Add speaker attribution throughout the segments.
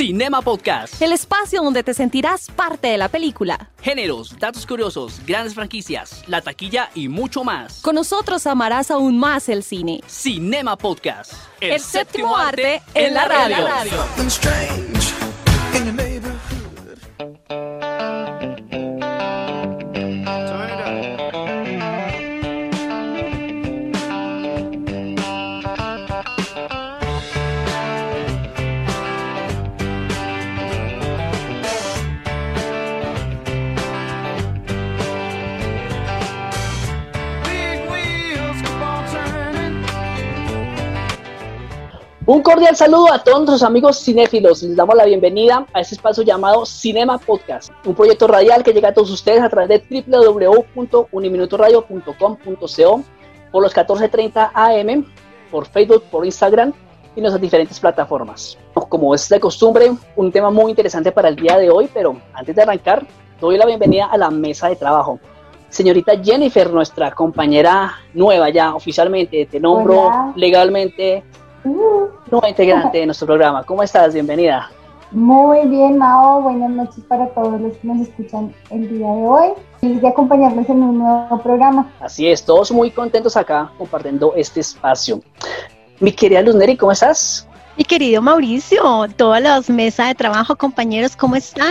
Speaker 1: Cinema Podcast,
Speaker 2: el espacio donde te sentirás parte de la película.
Speaker 1: Géneros, datos curiosos, grandes franquicias, la taquilla y mucho más.
Speaker 2: Con nosotros amarás aún más el cine.
Speaker 1: Cinema Podcast,
Speaker 2: el séptimo arte en la radio.
Speaker 3: Un cordial saludo a todos nuestros amigos cinéfilos. Les damos la bienvenida a este espacio llamado Cinema Podcast, un proyecto radial que llega a todos ustedes a través de www.uniminutoradio.com.co, por los 14:30 AM, por Facebook, por Instagram y nuestras diferentes plataformas. Como es de costumbre, un tema muy interesante para el día de hoy, pero antes de arrancar, doy la bienvenida a la mesa de trabajo. Señorita Jennifer, nuestra compañera nueva ya oficialmente, te nombro legalmente nueva integrante de nuestro programa. ¿Cómo estás? Bienvenida.
Speaker 4: Muy bien, Mao. Buenas noches para todos los que nos escuchan el día de hoy. Feliz de acompañarnos en un nuevo programa.
Speaker 3: Así es, todos muy contentos acá compartiendo este espacio. Mi querida Luz Neri, ¿cómo estás?
Speaker 5: Mi querido Mauricio, todas las mesas de trabajo, compañeros, ¿cómo están?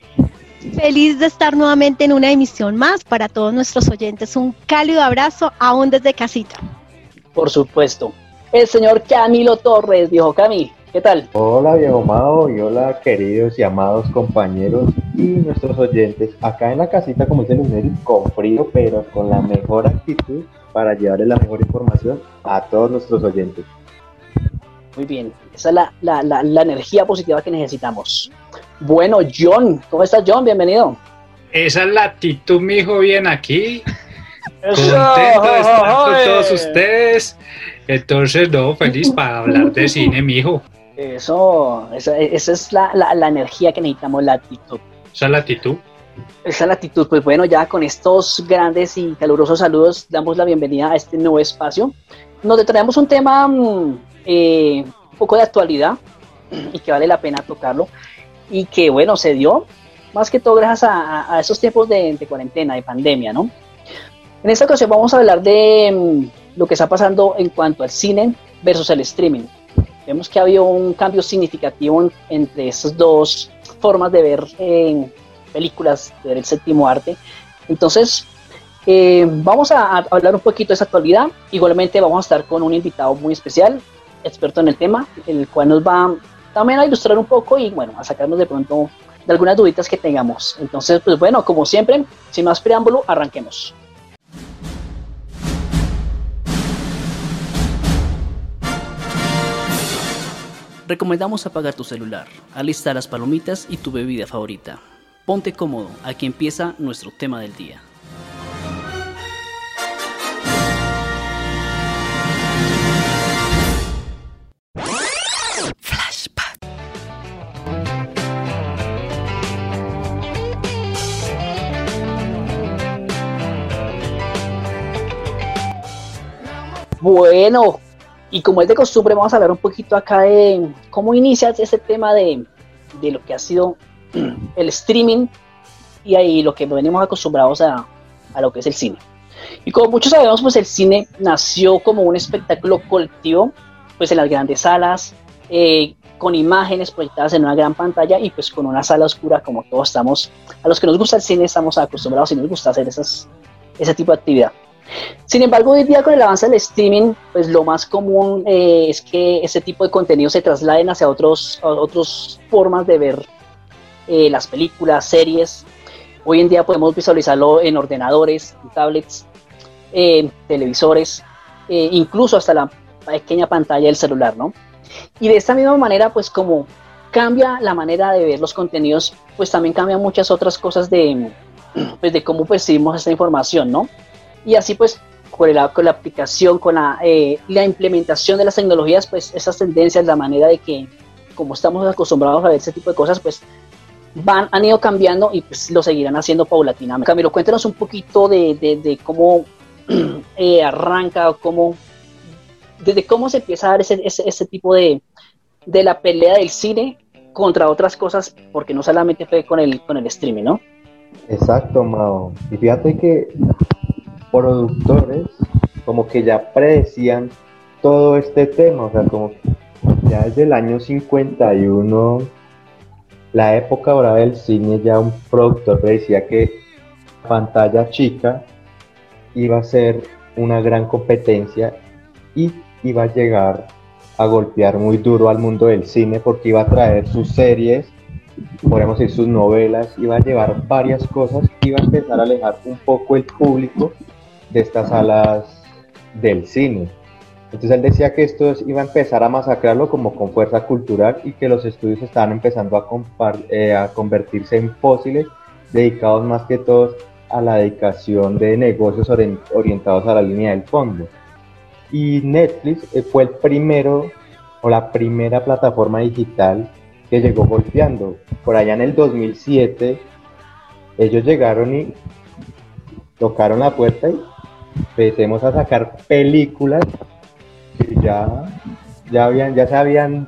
Speaker 5: Feliz de estar nuevamente en una emisión más para todos nuestros oyentes. Un cálido abrazo aún desde casita.
Speaker 3: Por supuesto. El señor Camilo Torres, viejo Cami, ¿qué tal?
Speaker 6: Hola viejo Mao y hola queridos y amados compañeros y nuestros oyentes. Acá en la casita, como dice Luneri, con frío, pero con la mejor actitud para llevarles la mejor información a todos nuestros oyentes.
Speaker 3: Muy bien, esa es la energía positiva que necesitamos. Bueno, John, ¿cómo estás, John? Bienvenido.
Speaker 7: Esa es la actitud, mijo, bien aquí. Contento de estar con todos ustedes. Entonces, no, feliz para hablar de cine, mijo.
Speaker 3: Esa es la energía que necesitamos, la actitud.
Speaker 7: ¿Esa es la actitud?
Speaker 3: Esa es la actitud. Pues bueno, ya con estos grandes y calurosos saludos, damos la bienvenida a este nuevo espacio, donde traemos un tema un poco de actualidad y que vale la pena tocarlo, y que, bueno, se dio más que todo gracias a esos tiempos de cuarentena, de pandemia, ¿no? En esta ocasión vamos a hablar de lo que está pasando en cuanto al cine versus el streaming. Vemos que ha habido un cambio significativo entre estas dos formas de ver películas, de ver el séptimo arte. Entonces, vamos a hablar un poquito de esa actualidad. Igualmente vamos a estar con un invitado muy especial, experto en el tema, el cual nos va también a ilustrar un poco y, bueno, a sacarnos de pronto de algunas duditas que tengamos. Entonces, pues bueno, como siempre, sin más preámbulo, arranquemos.
Speaker 1: Recomendamos apagar tu celular, alistar las palomitas y tu bebida favorita. Ponte cómodo, aquí empieza nuestro tema del día.
Speaker 2: Flashback.
Speaker 3: Bueno, y como es de costumbre, vamos a hablar un poquito acá de cómo inicia ese tema de lo que ha sido el streaming y ahí lo que venimos acostumbrados a lo que es el cine. Y como muchos sabemos, pues el cine nació como un espectáculo colectivo, pues en las grandes salas, con imágenes proyectadas en una gran pantalla y pues con una sala oscura, como todos estamos, a los que nos gusta el cine estamos acostumbrados y nos gusta hacer ese tipo de actividad. Sin embargo, hoy día con el avance del streaming, pues lo más común es que ese tipo de contenido se trasladen hacia otras formas de ver las películas, series. Hoy en día podemos visualizarlo en ordenadores, en tablets, en televisores, incluso hasta la pequeña pantalla del celular, ¿no? Y de esta misma manera, pues como cambia la manera de ver los contenidos, pues también cambian muchas otras cosas de cómo percibimos esta información, ¿no? Y así pues con la aplicación, con la implementación de las tecnologías, pues esas tendencias, la manera de que como estamos acostumbrados a ver ese tipo de cosas, pues han ido cambiando y pues lo seguirán haciendo paulatinamente. Camilo, cuéntanos un poquito de cómo arranca o desde cómo se empieza a dar ese tipo de la pelea del cine contra otras cosas, porque no solamente fue con el streaming, ¿no?
Speaker 6: Exacto, Mao. Y fíjate que productores como que ya predecían todo este tema, o sea, como ya desde el año 51, la época dorada del cine, ya un productor predecía que la pantalla chica iba a ser una gran competencia y iba a llegar a golpear muy duro al mundo del cine porque iba a traer sus series, podríamos decir sus novelas, iba a llevar varias cosas, iba a empezar a alejar un poco el público de estas salas del cine. Entonces él decía que esto iba a empezar a masacrarlo como con fuerza cultural y que los estudios estaban empezando a convertirse en fósiles dedicados más que todos a la dedicación de negocios orientados a la línea del fondo. Y Netflix fue el primero o la primera plataforma digital que llegó golpeando. Por allá en el 2007 ellos llegaron y tocaron la puerta y empecemos a sacar películas que ya se habían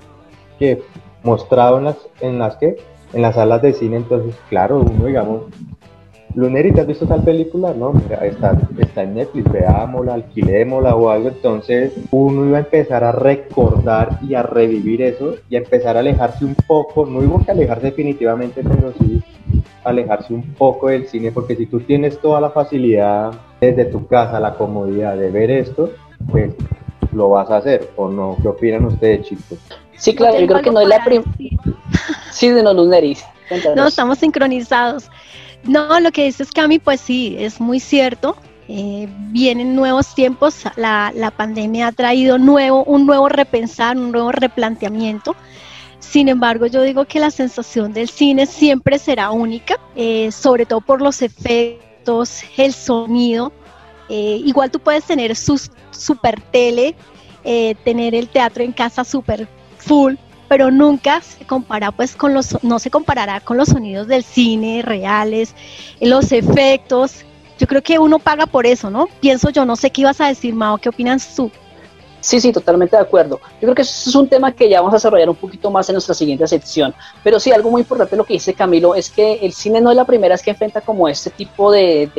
Speaker 6: mostrado en las salas de cine. Entonces claro, uno digamos, Luneri, ¿te has visto tal película? No, mira, está en Netflix, veámosla, alquilémosla o algo. Entonces uno iba a empezar a recordar y a revivir eso y a empezar a alejarse un poco, no digo que alejarse definitivamente, pero sí alejarse un poco del cine, porque si tú tienes toda la facilidad desde tu casa, la comodidad de ver esto, pues lo vas a hacer, ¿o no? ¿Qué opinan ustedes, chicos?
Speaker 3: Sí, claro, yo creo que no es la primera. Sí, de los Luneri.
Speaker 5: No, estamos sincronizados. No, lo que dices, Cami, pues sí, es muy cierto. Vienen nuevos tiempos, la pandemia ha traído un nuevo repensar, un nuevo replanteamiento. Sin embargo, yo digo que la sensación del cine siempre será única, sobre todo por los efectos, el sonido. Igual tú puedes tener super tele, tener el teatro en casa super full, pero nunca se compara pues no se comparará con los sonidos del cine reales, los efectos. Yo creo que uno paga por eso, ¿no? Pienso yo, no sé qué ibas a decir, Mao, ¿qué opinas tú?
Speaker 3: Sí, totalmente de acuerdo. Yo creo que eso es un tema que ya vamos a desarrollar un poquito más en nuestra siguiente sección. Pero sí, algo muy importante lo que dice Camilo es que el cine no es la primera vez que enfrenta como este tipo de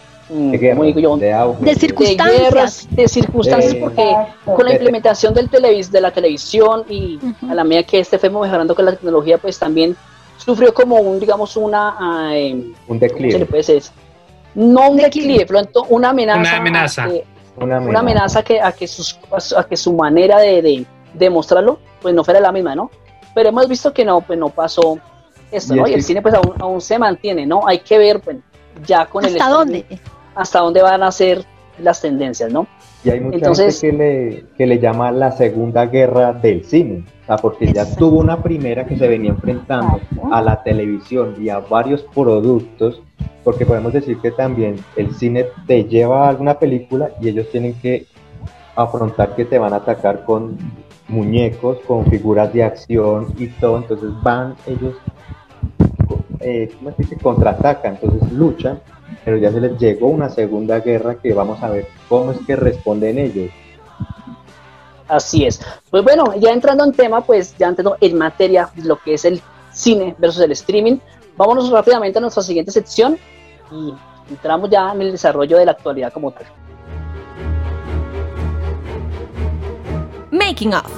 Speaker 3: circunstancias, porque con la implementación de la televisión y a la medida que este fue mejorando con la tecnología, pues también sufrió como un declive. ¿Cómo se le puede decir? No un declive, pero una amenaza. Una amenaza a que su manera de mostrarlo pues no fuera la misma, ¿no? Pero hemos visto que no, pues no pasó esto, ¿no? Y el cine pues aún se mantiene, ¿no? Hay que ver pues, ya con hasta dónde van a ser las tendencias, ¿no?
Speaker 6: Y hay mucha gente que le llama la segunda guerra del cine, o sea, porque ya tuvo una primera que se venía enfrentando a la televisión y a varios productos, porque podemos decir que también el cine te lleva a alguna película y ellos tienen que afrontar que te van a atacar con muñecos, con figuras de acción y todo, entonces van ellos, contraatacan, entonces luchan, pero ya se les llegó una segunda guerra que vamos a ver cómo es que responden ellos.
Speaker 3: Así es. Pues bueno, ya entrando en tema, pues ya entrando en materia de lo que es el cine versus el streaming, vámonos rápidamente a nuestra siguiente sección y entramos ya en el desarrollo de la actualidad como tal.
Speaker 2: Making of.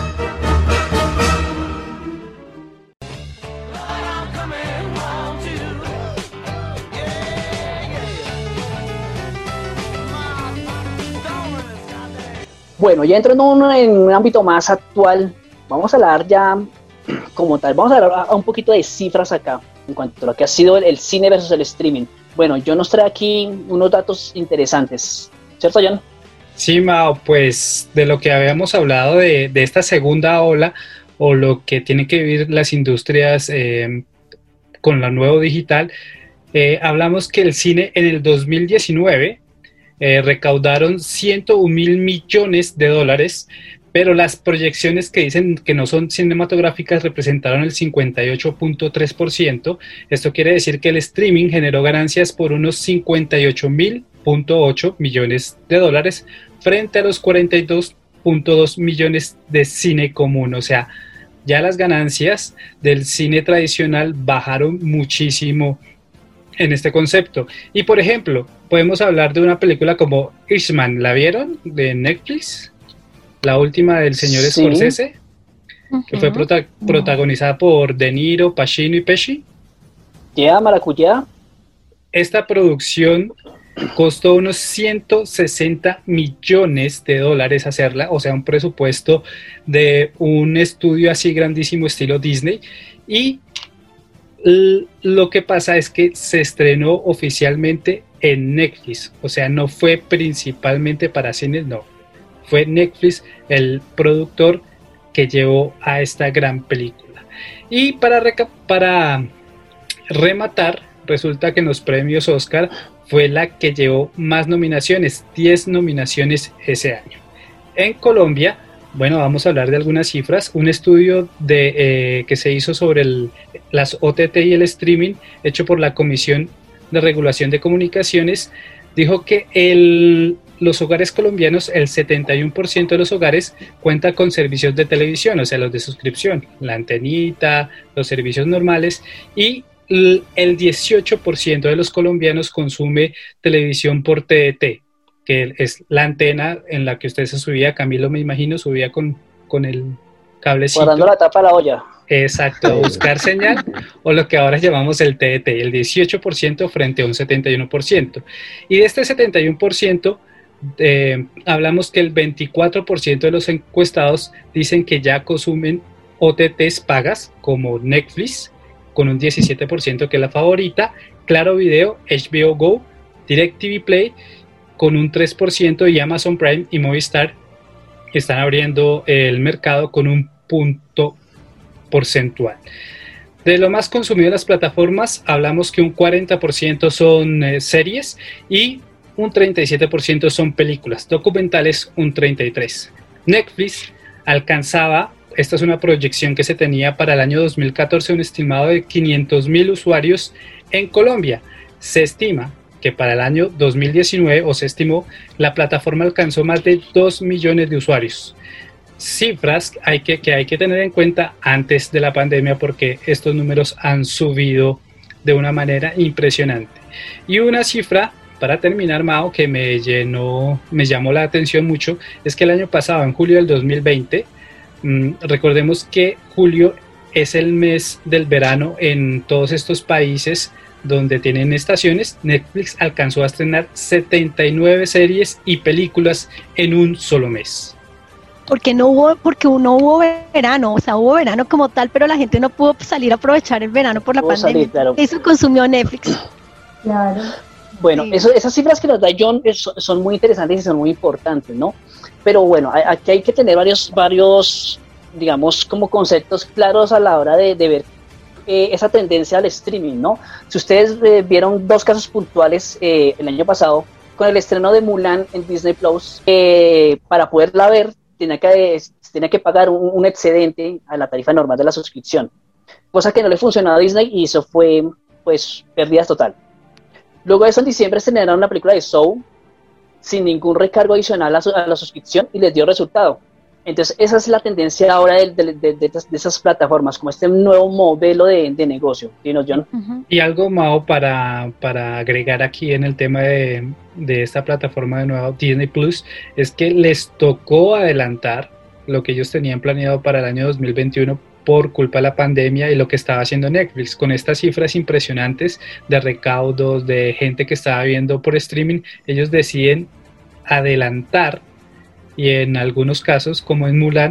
Speaker 3: Bueno, ya entrando en un ámbito más actual, vamos a hablar ya como tal, vamos a hablar un poquito de cifras acá, en cuanto a lo que ha sido el cine versus el streaming. Bueno, yo nos trae aquí unos datos interesantes, ¿cierto, John?
Speaker 7: Sí, Mao, pues de lo que habíamos hablado de esta segunda ola, o lo que tienen que vivir las industrias con lo nuevo digital, hablamos que el cine en el 2019 recaudaron 101.000 millones de dólares, pero las proyecciones que dicen que no son cinematográficas representaron el 58.3%. Esto quiere decir que el streaming generó ganancias por unos 58.000.8 millones de dólares frente a los 42.2 millones de cine común. O sea, ya las ganancias del cine tradicional bajaron muchísimo en este concepto. Y por ejemplo, podemos hablar de una película como Irishman, ¿la vieron? De Netflix, la última del señor
Speaker 3: Sí.
Speaker 7: Scorsese, que fue protagonizada por De Niro, Pacino y Pesci.
Speaker 3: Ya, maracuyá.
Speaker 7: Esta producción costó unos 160 millones de dólares hacerla, o sea, un presupuesto de un estudio así grandísimo estilo Disney. Y lo que pasa es que se estrenó oficialmente en Netflix, o sea, no fue principalmente para cines, no. Fue Netflix el productor que llevó a esta gran película. Y para rematar, resulta que en los premios Oscar fue la que llevó más nominaciones, 10 nominaciones ese año. En Colombia, bueno, vamos a hablar de algunas cifras. Un estudio que se hizo sobre las OTT y el streaming, hecho por la Comisión de Regulación de Comunicaciones, dijo que los hogares colombianos, el 71% de los hogares cuenta con servicios de televisión, o sea, los de suscripción, la antenita, los servicios normales, y el 18% de los colombianos consume televisión por TDT, que es la antena en la que usted se subía, Camilo me imagino, subía con el cablecito.
Speaker 3: Guardando la tapa a la olla.
Speaker 7: Exacto, buscar señal, o lo que ahora llamamos el TDT, el 18% frente a un 71%. Y de este 71%, hablamos que el 24% de los encuestados dicen que ya consumen OTTs pagas, como Netflix, con un 17% que es la favorita, Claro Video, HBO Go, DirecTV Play con un 3% y Amazon Prime y Movistar están abriendo el mercado con un punto porcentual. De lo más consumido en las plataformas, hablamos que un 40% son series y un 37% son películas, documentales un 33%. Netflix alcanzaba, esta es una proyección que se tenía para el año 2014, un estimado de 500,000 usuarios en Colombia. Se estima que para el año 2019, o se estimó, la plataforma alcanzó más de 2 millones de usuarios. Cifras que hay que tener en cuenta antes de la pandemia, porque estos números han subido de una manera impresionante. Y una cifra, para terminar, Mao, que me llamó la atención mucho, es que el año pasado, en julio del 2020, recordemos que julio es el mes del verano en todos estos países donde tienen estaciones. Netflix alcanzó a estrenar 79 series y películas en un solo mes.
Speaker 5: Porque no hubo verano, o sea, hubo verano como tal, pero la gente no pudo salir a aprovechar el verano por la pandemia.
Speaker 3: Salir, claro.
Speaker 5: Eso consumió Netflix.
Speaker 4: Claro.
Speaker 3: Bueno,
Speaker 5: Sí.
Speaker 3: esas cifras que nos da John son muy interesantes y son muy importantes, ¿no? Pero bueno, aquí hay que tener varios, digamos, como conceptos claros a la hora de ver esa tendencia al streaming, ¿no? Si ustedes vieron dos casos puntuales el año pasado, con el estreno de Mulan en Disney Plus, para poderla ver, tenía que pagar un excedente a la tarifa normal de la suscripción, cosa que no le funcionó a Disney y eso fue, pues, pérdidas total. Luego de eso, en diciembre estrenaron la película de Soul sin ningún recargo adicional a la suscripción y les dio resultado. Entonces, esa es la tendencia ahora de esas plataformas, como este nuevo modelo de negocio. Dinos, John.
Speaker 5: Uh-huh.
Speaker 7: Y algo, Mao, para agregar aquí en el tema de esta plataforma de nuevo, Disney Plus, es que les tocó adelantar lo que ellos tenían planeado para el año 2021 por culpa de la pandemia y lo que estaba haciendo Netflix. Con estas cifras impresionantes de recaudos, de gente que estaba viendo por streaming, ellos deciden adelantar, y en algunos casos, como en Mulan,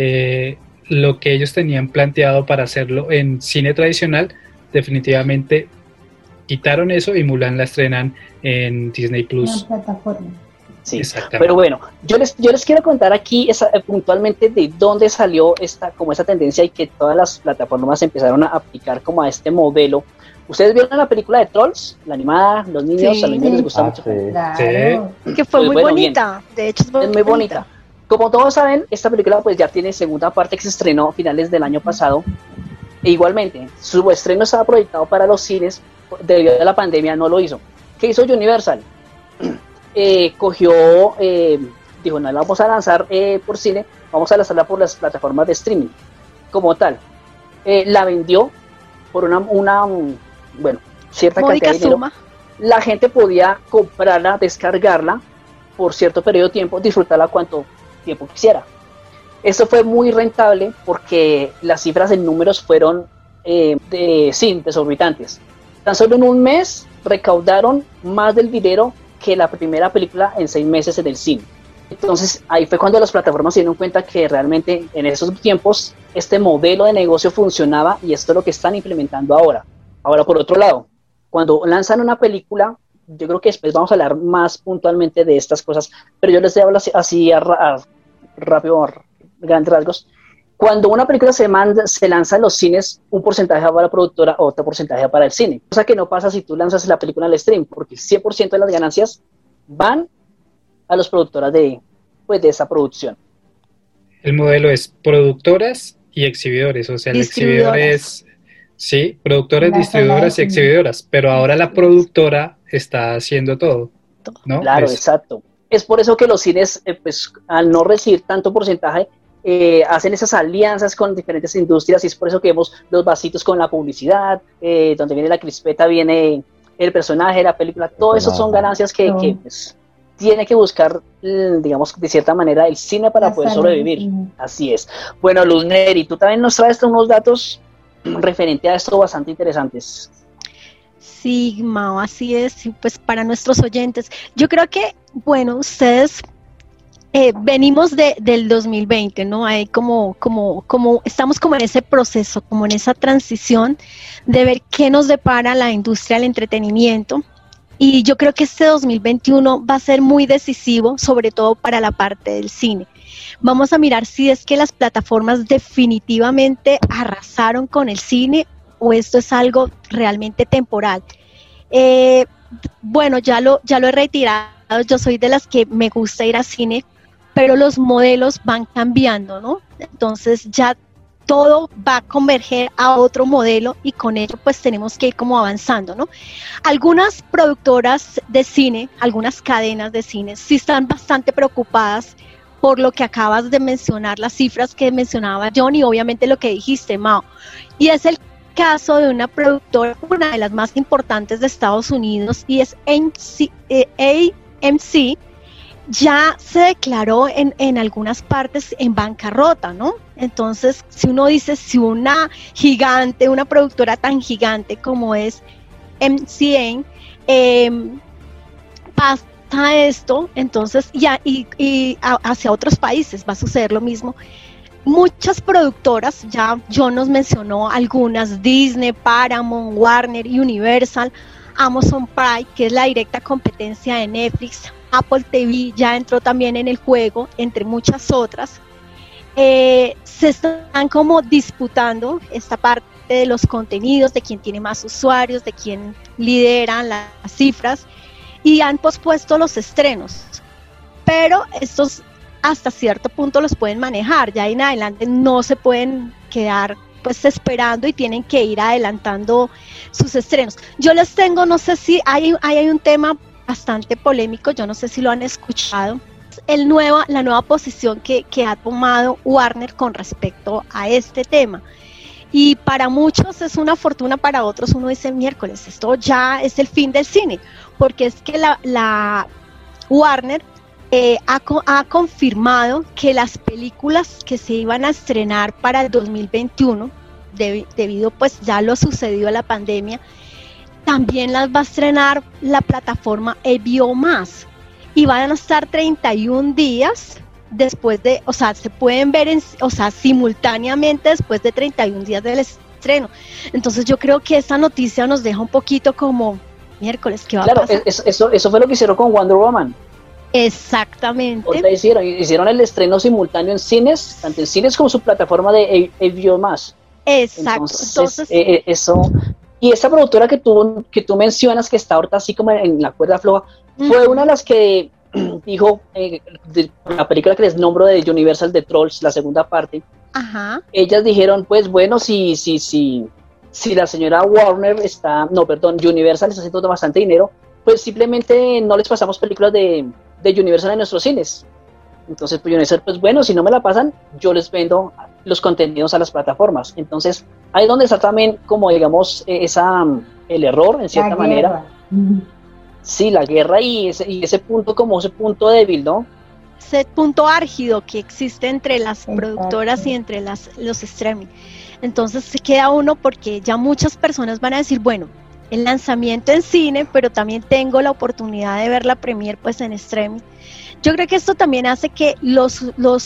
Speaker 7: lo que ellos tenían planteado para hacerlo en cine tradicional, definitivamente quitaron eso y Mulan la estrenan en Disney Plus.
Speaker 4: Una plataforma.
Speaker 3: Sí,
Speaker 7: Exactamente.
Speaker 3: pero bueno, yo les quiero contar aquí puntualmente de dónde salió esa tendencia y que todas las plataformas empezaron a aplicar como a este modelo. ¿Ustedes vieron la película de Trolls? La animada, los niños,
Speaker 5: Sí.
Speaker 3: a los niños les gusta mucho.
Speaker 6: Sí.
Speaker 4: Claro.
Speaker 5: Que fue
Speaker 3: Pues
Speaker 5: muy
Speaker 3: bueno,
Speaker 5: bonita. De hecho,
Speaker 3: Es muy bonita. Como todos saben, esta película pues ya tiene segunda parte que se estrenó a finales del año pasado. E igualmente, su estreno estaba proyectado para los cines, debido a la pandemia no lo hizo. ¿Qué hizo Universal? Dijo, no la vamos a lanzar por cine, vamos a lanzarla por las plataformas de streaming. como tal. La vendió por bueno, cierta
Speaker 5: Módica
Speaker 3: cantidad de dinero.
Speaker 5: suma.
Speaker 3: La gente podía comprarla, descargarla por cierto periodo de tiempo, disfrutarla cuanto tiempo quisiera. Esto fue muy rentable porque las cifras en números fueron desorbitantes. Tan solo en un mes recaudaron más del dinero que la primera película en 6 meses en el cine. Entonces ahí fue cuando las plataformas se dieron cuenta que realmente en esos tiempos este modelo de negocio funcionaba, y esto es lo que están implementando ahora. Ahora, por otro lado, cuando lanzan una película, yo creo que después vamos a hablar más puntualmente de estas cosas, pero yo les hablo así rápido, a grandes rasgos. Cuando una película se lanza en los cines, un porcentaje va para la productora, otro porcentaje va para el cine. Cosa que no pasa si tú lanzas la película en el stream, porque el 100% de las ganancias van a las productoras de esa producción.
Speaker 7: El modelo es productoras y exhibidores, o sea, el exhibidor es, sí, productoras, distribuidoras y exhibidoras, pero ahora la productora está haciendo todo, ¿no?
Speaker 3: Claro, exacto. Es por eso que los cines, pues, al no recibir tanto porcentaje, hacen esas alianzas con diferentes industrias, y es por eso que vemos los vasitos con la publicidad, donde viene la crispeta, viene el personaje, la película, todo eso son ganancias que pues, tiene que buscar, digamos, de cierta manera el cine para poder sobrevivir. Así es. Bueno, Luz Neri, tú también nos traes unos datos referente a esto bastante interesantes.
Speaker 5: Sí, Mao, así es, pues para nuestros oyentes. Yo creo que, bueno, ustedes venimos del 2020, ¿no? Hay como estamos como en ese proceso, como en esa transición de ver qué nos depara la industria del entretenimiento. Y yo creo que este 2021 va a ser muy decisivo, sobre todo para la parte del cine. Vamos a mirar si es que las plataformas definitivamente arrasaron con el cine o esto es algo realmente temporal. Bueno, ya lo he retirado, yo soy de las que me gusta ir al cine, pero los modelos van cambiando, ¿no? Entonces ya todo va a converger a otro modelo y con ello pues tenemos que ir como avanzando, ¿no? Algunas productoras de cine, algunas cadenas de cine sí están bastante preocupadas por lo que acabas de mencionar, las cifras que mencionaba John y obviamente lo que dijiste, Mao, y es el caso de una productora, una de las más importantes de Estados Unidos, y es AMC, ya se declaró en algunas partes en bancarrota, ¿no? Entonces, si uno dice, si una productora tan gigante como es MCA, pasa esto, entonces y hacia otros países va a suceder lo mismo. Muchas productoras, ya John nos mencionó algunas, Disney, Paramount, Warner, Universal, Amazon Prime, que es la directa competencia de Netflix, Apple TV ya entró también en el juego, entre muchas otras. Se están como disputando esta parte de los contenidos, de quién tiene más usuarios, de quién lideran las cifras, y han pospuesto los estrenos, pero estos hasta cierto punto los pueden manejar, ya en adelante no se pueden quedar pues esperando y tienen que ir adelantando sus estrenos. Yo les tengo, no sé si hay un tema bastante polémico, yo no sé si lo han escuchado, la nueva posición que ha tomado Warner con respecto a este tema. Y para muchos es una fortuna, para otros uno dice miércoles, esto ya es el fin del cine, porque es que la Warner ha confirmado que las películas que se iban a estrenar para el 2021, debido pues ya lo sucedido a la pandemia, también las va a estrenar la plataforma HBO Max y van a estar 31 días después de, o sea, se pueden ver simultáneamente después de 31 días del estreno. Entonces yo creo que esta noticia nos deja un poquito como miércoles, ¿qué va a pasar?
Speaker 3: Claro, eso fue lo que hicieron con Wonder Woman.
Speaker 5: Exactamente.
Speaker 3: Hicieron el estreno simultáneo en cines, tanto en cines como su plataforma de HBO Max.
Speaker 5: Exacto. Entonces
Speaker 3: eso. Y esta productora que tú mencionas, que está ahorita así como en la cuerda floja, fue una de las que dijo, la película que les nombro de Universal, de Trolls, la segunda parte.
Speaker 5: Ajá.
Speaker 3: Ellas dijeron, pues bueno, si la señora Universal está haciendo bastante dinero, pues simplemente no les pasamos películas de Universal en nuestros cines. Entonces, pues Universal, pues bueno, si no me la pasan, yo les vendo los contenidos a las plataformas. Entonces, ahí es donde está también, como digamos, el error, en cierta manera. Sí, la guerra y ese punto, como ese punto débil, ¿no?
Speaker 5: Ese punto álgido que existe entre las productoras y entre los streaming. Entonces se queda uno porque ya muchas personas van a decir, bueno, el lanzamiento en cine, pero también tengo la oportunidad de ver la premier pues en streaming. Yo creo que esto también hace que los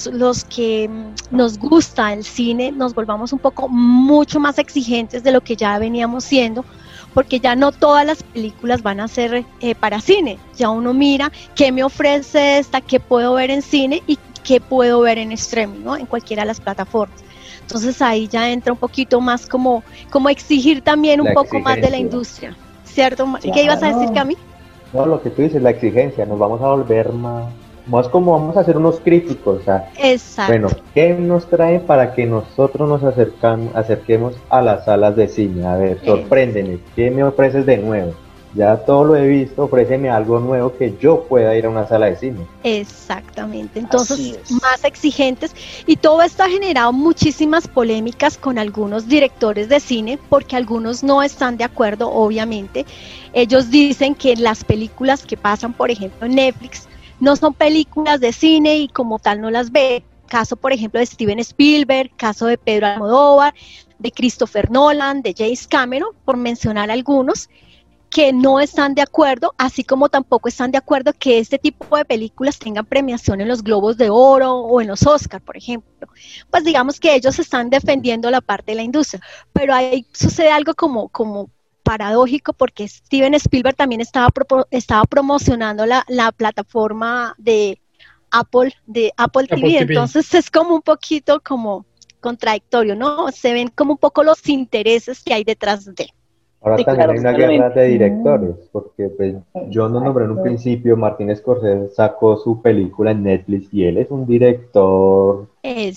Speaker 5: que nos gusta el cine nos volvamos un poco mucho más exigentes de lo que ya veníamos siendo, porque ya no todas las películas van a ser para cine. Ya uno mira qué me ofrece esta, qué puedo ver en cine y qué puedo ver en streaming, ¿no? En cualquiera de las plataformas. Entonces ahí ya entra un poquito más como exigir también un poco más de la industria, ¿cierto? Sí, ¿qué ibas a decir, Cami?
Speaker 6: No, lo que tú dices, la exigencia, nos vamos a volver más como vamos a ser unos críticos, o sea,
Speaker 5: exacto.
Speaker 6: Bueno, ¿qué nos traen para que nosotros nos acerquemos a las salas de cine? A ver, sorpréndeme, ¿qué me ofreces de nuevo? Ya todo lo he visto, ofréceme algo nuevo que yo pueda ir a una sala de cine.
Speaker 5: Exactamente, entonces más exigentes, y todo esto ha generado muchísimas polémicas con algunos directores de cine, porque algunos no están de acuerdo, obviamente. Ellos dicen que las películas que pasan, por ejemplo, en Netflix, no son películas de cine y como tal no las ve. Caso, por ejemplo, de Steven Spielberg, caso de Pedro Almodóvar, de Christopher Nolan, de James Cameron, por mencionar algunos, que no están de acuerdo, así como tampoco están de acuerdo que este tipo de películas tengan premiación en los Globos de Oro o en los Oscar, por ejemplo. Pues digamos que ellos están defendiendo la parte de la industria, pero ahí sucede algo como paradójico, porque Steven Spielberg también estaba promocionando la plataforma de Apple TV, entonces es como un poquito como contradictorio, ¿no? Se ven como un poco los intereses que hay detrás de.
Speaker 6: Ahora también hay una guerra de directores, porque pues yo no nombré en un principio, Martin Scorsese sacó su película en Netflix y él es un director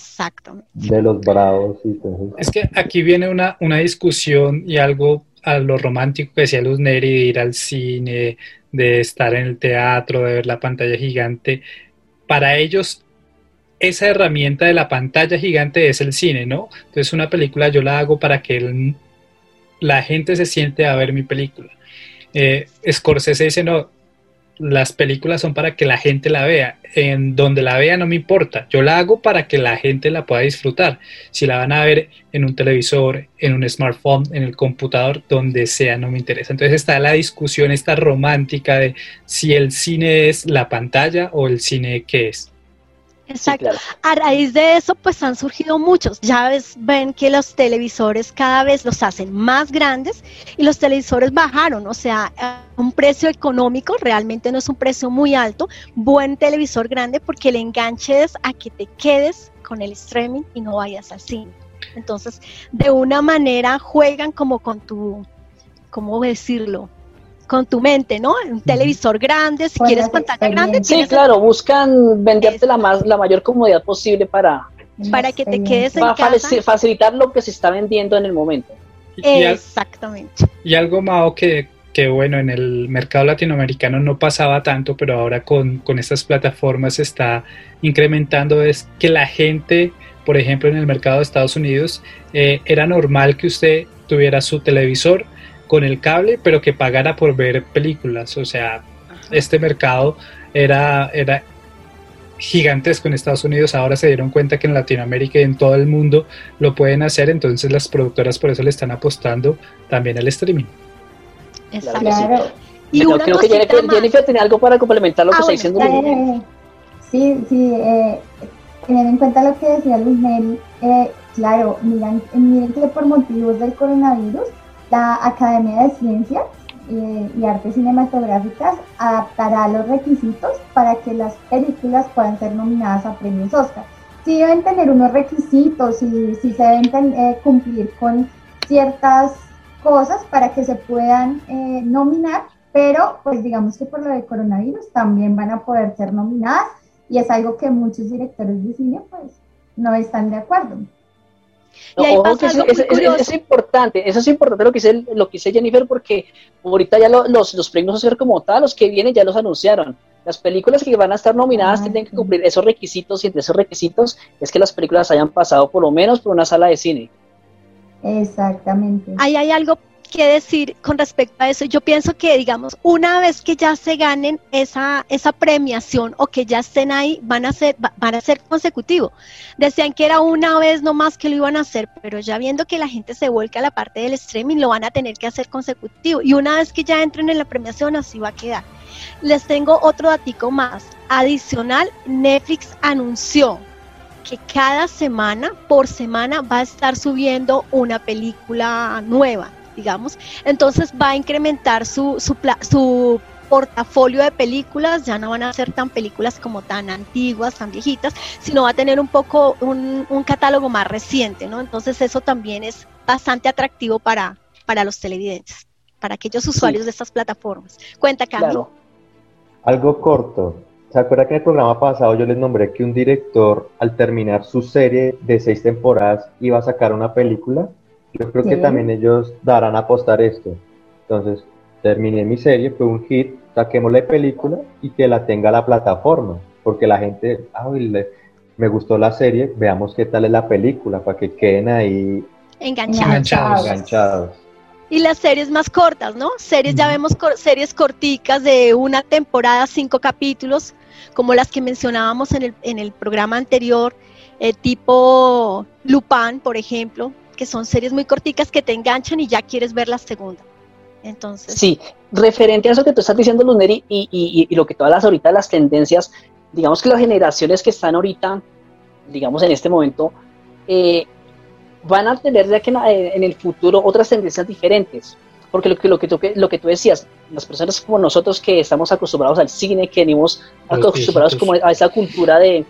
Speaker 6: de los bravos. Entonces.
Speaker 7: Es que aquí viene una discusión y algo a lo romántico que decía Luz Neri, de ir al cine, de estar en el teatro, de ver la pantalla gigante. Para ellos, esa herramienta de la pantalla gigante es el cine, ¿no? Entonces una película yo la hago para que la gente se siente a ver mi película. Scorsese dice, no, las películas son para que la gente la vea. En donde la vea no me importa, yo la hago para que la gente la pueda disfrutar. Si la van a ver en un televisor, en un smartphone, en el computador, donde sea, no me interesa. Entonces está la discusión esta romántica de si el cine es la pantalla o el cine ¿qué es?
Speaker 5: Exacto. Sí, claro. A raíz de eso, pues han surgido muchos. Ya ven que los televisores cada vez los hacen más grandes y los televisores bajaron, o sea, un precio económico, realmente no es un precio muy alto, buen televisor grande, porque el enganche es a que te quedes con el streaming y no vayas al cine. Entonces, de una manera juegan como con tu, ¿cómo decirlo?, con tu mente, ¿no? Un televisor grande, si quieres pantalla grande.
Speaker 3: Sí, claro, buscan venderte la mayor comodidad posible para
Speaker 5: que te quedes en casa.
Speaker 3: Facilitar lo que se está vendiendo en el momento.
Speaker 5: Exactamente.
Speaker 7: Y algo, Mao, que bueno, en el mercado latinoamericano no pasaba tanto, pero ahora con estas plataformas se está incrementando, es que la gente, por ejemplo, en el mercado de Estados Unidos, era normal que usted tuviera su televisor con el cable, pero que pagara por ver películas. O sea, este mercado era gigantesco en Estados Unidos. Ahora se dieron cuenta que en Latinoamérica y en todo el mundo lo pueden hacer, entonces las productoras por eso le están apostando también al streaming.
Speaker 5: Exacto.
Speaker 3: Claro. Y creo que Jennifer tenía algo para complementar lo que está diciendo.
Speaker 4: Sí, teniendo en cuenta lo que decía Luz Neri, claro, miren que por motivos del coronavirus, la Academia de Ciencias y Artes Cinematográficas adaptará los requisitos para que las películas puedan ser nominadas a premios Oscar. Sí deben tener unos requisitos y sí se deben cumplir con ciertas cosas para que se puedan nominar, pero pues digamos que por lo del coronavirus también van a poder ser nominadas y es algo que muchos directores de cine pues no están de acuerdo.
Speaker 3: No, eso es importante lo que dice Jennifer, porque ahorita ya los premios Oscar como tal, los que vienen ya los anunciaron. Las películas que van a estar nominadas tienen que cumplir esos requisitos, y entre esos requisitos es que las películas hayan pasado por lo menos por una sala de cine.
Speaker 4: Exactamente.
Speaker 5: Ahí hay algo que decir con respecto a eso. Yo pienso que, digamos, una vez que ya se ganen esa premiación o que ya estén ahí, van a ser consecutivos. Decían que era una vez nomás que lo iban a hacer, pero ya viendo que la gente se vuelca a la parte del streaming, lo van a tener que hacer consecutivo. Y una vez que ya entren en la premiación, así va a quedar. Les tengo otro datico más. Adicional, Netflix anunció que cada semana, por semana, va a estar subiendo una película nueva, digamos. Entonces va a incrementar su portafolio de películas. Ya no van a ser tan películas como tan antiguas, tan viejitas, sino va a tener un poco un catálogo más reciente, ¿no? Entonces eso también es bastante atractivo para los televidentes, para aquellos usuarios de estas plataformas. Cuenta, Cami.
Speaker 3: Claro.
Speaker 6: Algo corto. ¿Se acuerda que en el programa pasado yo les nombré que un director, al terminar su serie de 6 temporadas, iba a sacar una película? Yo creo que también ellos darán a apostar esto. Entonces, terminé mi serie, fue un hit, saquemos la película y que la tenga la plataforma, porque la gente, me gustó la serie, veamos qué tal es la película, para que queden ahí enganchados.
Speaker 5: Y las series más cortas, ¿no? Series, ya vemos series corticas de una temporada, 5 capítulos, como las que mencionábamos en el programa anterior, tipo Lupin, por ejemplo, que son series muy corticas que te enganchan y ya quieres ver la segunda. Entonces,
Speaker 3: sí, referente a eso que tú estás diciendo, Luneri, y lo que todas las tendencias, digamos que las generaciones que están ahorita, digamos en este momento, van a tener ya que en el futuro otras tendencias diferentes, porque lo que tú decías, las personas como nosotros que estamos acostumbrados al cine, que venimos acostumbrados como a esa cultura del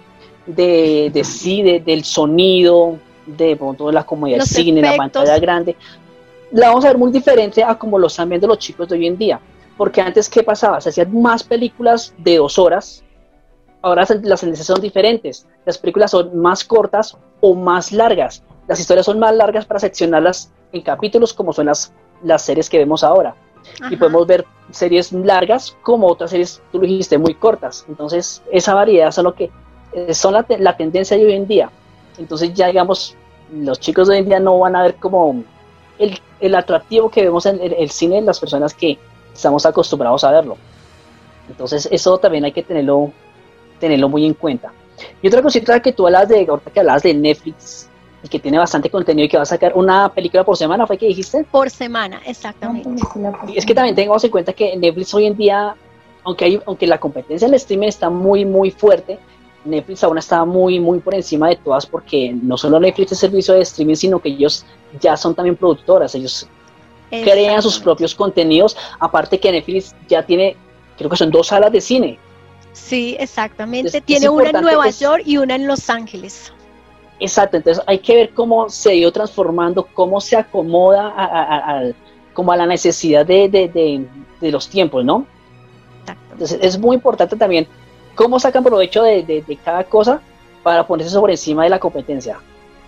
Speaker 3: sonido, de la comodidad del cine, la pantalla grande, la vamos a ver muy diferente a como lo están viendo los chicos de hoy en día, porque antes, ¿qué pasaba? Se hacían más películas de 2 horas, ahora las tendencias son diferentes, las películas son más cortas o más largas, las historias son más largas para seccionarlas en capítulos, como son las series que vemos ahora. Ajá. Y podemos ver series largas como otras series, tú lo dijiste, muy cortas. Entonces, esa variedad son lo que son la tendencia de hoy en día. Entonces, ya digamos, los chicos de hoy en día no van a ver como el atractivo que vemos en el cine en las personas que estamos acostumbrados a verlo. Entonces, eso también hay que tenerlo muy en cuenta. Y otra cosita que tú ahorita que hablabas de Netflix, y que tiene bastante contenido y que va a sacar una película por semana, ¿fue que dijiste?
Speaker 5: Por semana, exactamente.
Speaker 3: Y es que también tengamos en cuenta que Netflix hoy en día, aunque la competencia en el streaming está muy, muy fuerte, Netflix aún está muy, muy por encima de todas, porque no solo Netflix es servicio de streaming, sino que ellos ya son también productoras, ellos crean sus propios contenidos, aparte que Netflix ya tiene, creo que son 2 salas de cine.
Speaker 5: Sí, exactamente, tiene una en Nueva York y una en Los Ángeles.
Speaker 3: Exacto, entonces hay que ver cómo se ha ido transformando, cómo se acomoda como a la necesidad de los tiempos, ¿no? Exacto. Entonces es muy importante también cómo sacan provecho de cada cosa para ponerse sobre encima de la competencia.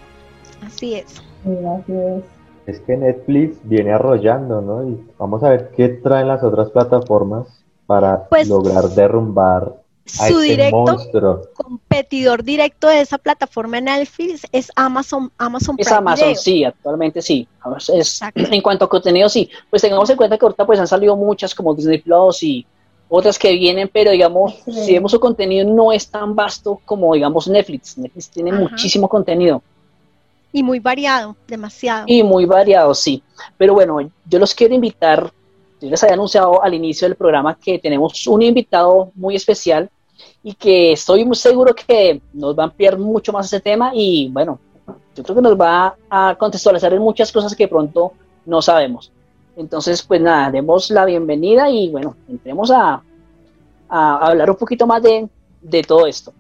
Speaker 5: Así es.
Speaker 4: Sí, así es.
Speaker 6: Es que Netflix viene arrollando, ¿no? Y vamos a ver qué traen las otras plataformas para lograr derrumbar a este monstruo.
Speaker 5: Competidor directo de esa plataforma en Netflix es Amazon
Speaker 3: Es Amazon, Video. Sí, actualmente sí. En cuanto a contenido, sí. Pues tengamos en cuenta que ahorita pues han salido muchas como Disney Plus y otras que vienen, pero digamos, si vemos su contenido no es tan vasto como digamos Netflix. Netflix tiene muchísimo contenido.
Speaker 5: Y muy variado, demasiado.
Speaker 3: Y muy variado, sí. Pero bueno, yo los quiero invitar, yo les había anunciado al inicio del programa que tenemos un invitado muy especial y que estoy muy seguro que nos va a ampliar mucho más ese tema y bueno, yo creo que nos va a contextualizar en muchas cosas que pronto no sabemos. Entonces, pues nada, demos la bienvenida y bueno, entremos a hablar un poquito más de todo esto.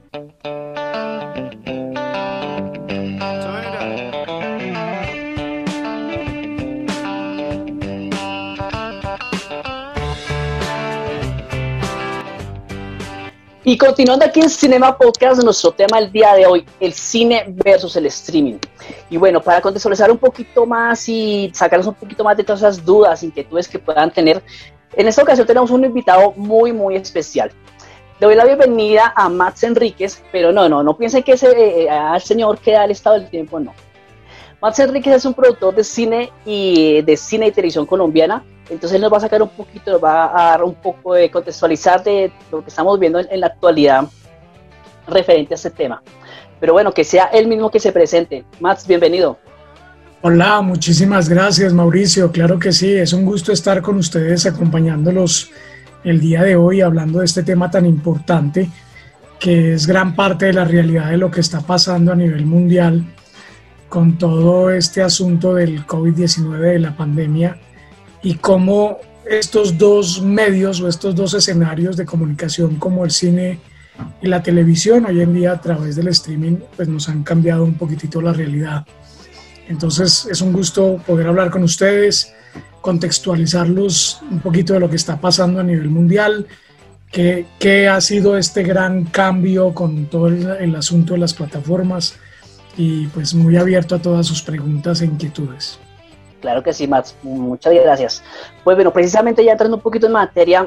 Speaker 3: Y continuando aquí en Cinema Podcast, nuestro tema del día de hoy, el cine versus el streaming. Y bueno, para contextualizar un poquito más y sacarnos un poquito más de todas esas dudas, inquietudes que puedan tener, en esta ocasión tenemos un invitado muy, muy especial. Le doy la bienvenida a Max Enríquez, pero no piensen que al señor que da el estado del tiempo, no. Max Enríquez es un productor de cine y televisión colombiana, entonces él nos va a sacar un poquito, nos va a dar un poco de contextualizar de lo que estamos viendo en la actualidad referente a este tema. Pero bueno, que sea él mismo que se presente. Max, bienvenido.
Speaker 8: Hola, muchísimas gracias, Mauricio. Claro que sí, es un gusto estar con ustedes acompañándolos el día de hoy hablando de este tema tan importante que es gran parte de la realidad de lo que está pasando a nivel mundial con todo este asunto del COVID-19, de la pandemia, y cómo estos dos medios o estos dos escenarios de comunicación como el cine y la televisión hoy en día a través del streaming pues nos han cambiado un poquitito la realidad. Entonces es un gusto poder hablar con ustedes, contextualizarlos un poquito de lo que está pasando a nivel mundial, qué ha sido este gran cambio con todo el asunto de las plataformas, y pues muy abierto a todas sus preguntas e inquietudes.
Speaker 3: Claro que sí, Max, muchas gracias. Pues bueno, precisamente ya entrando un poquito en materia,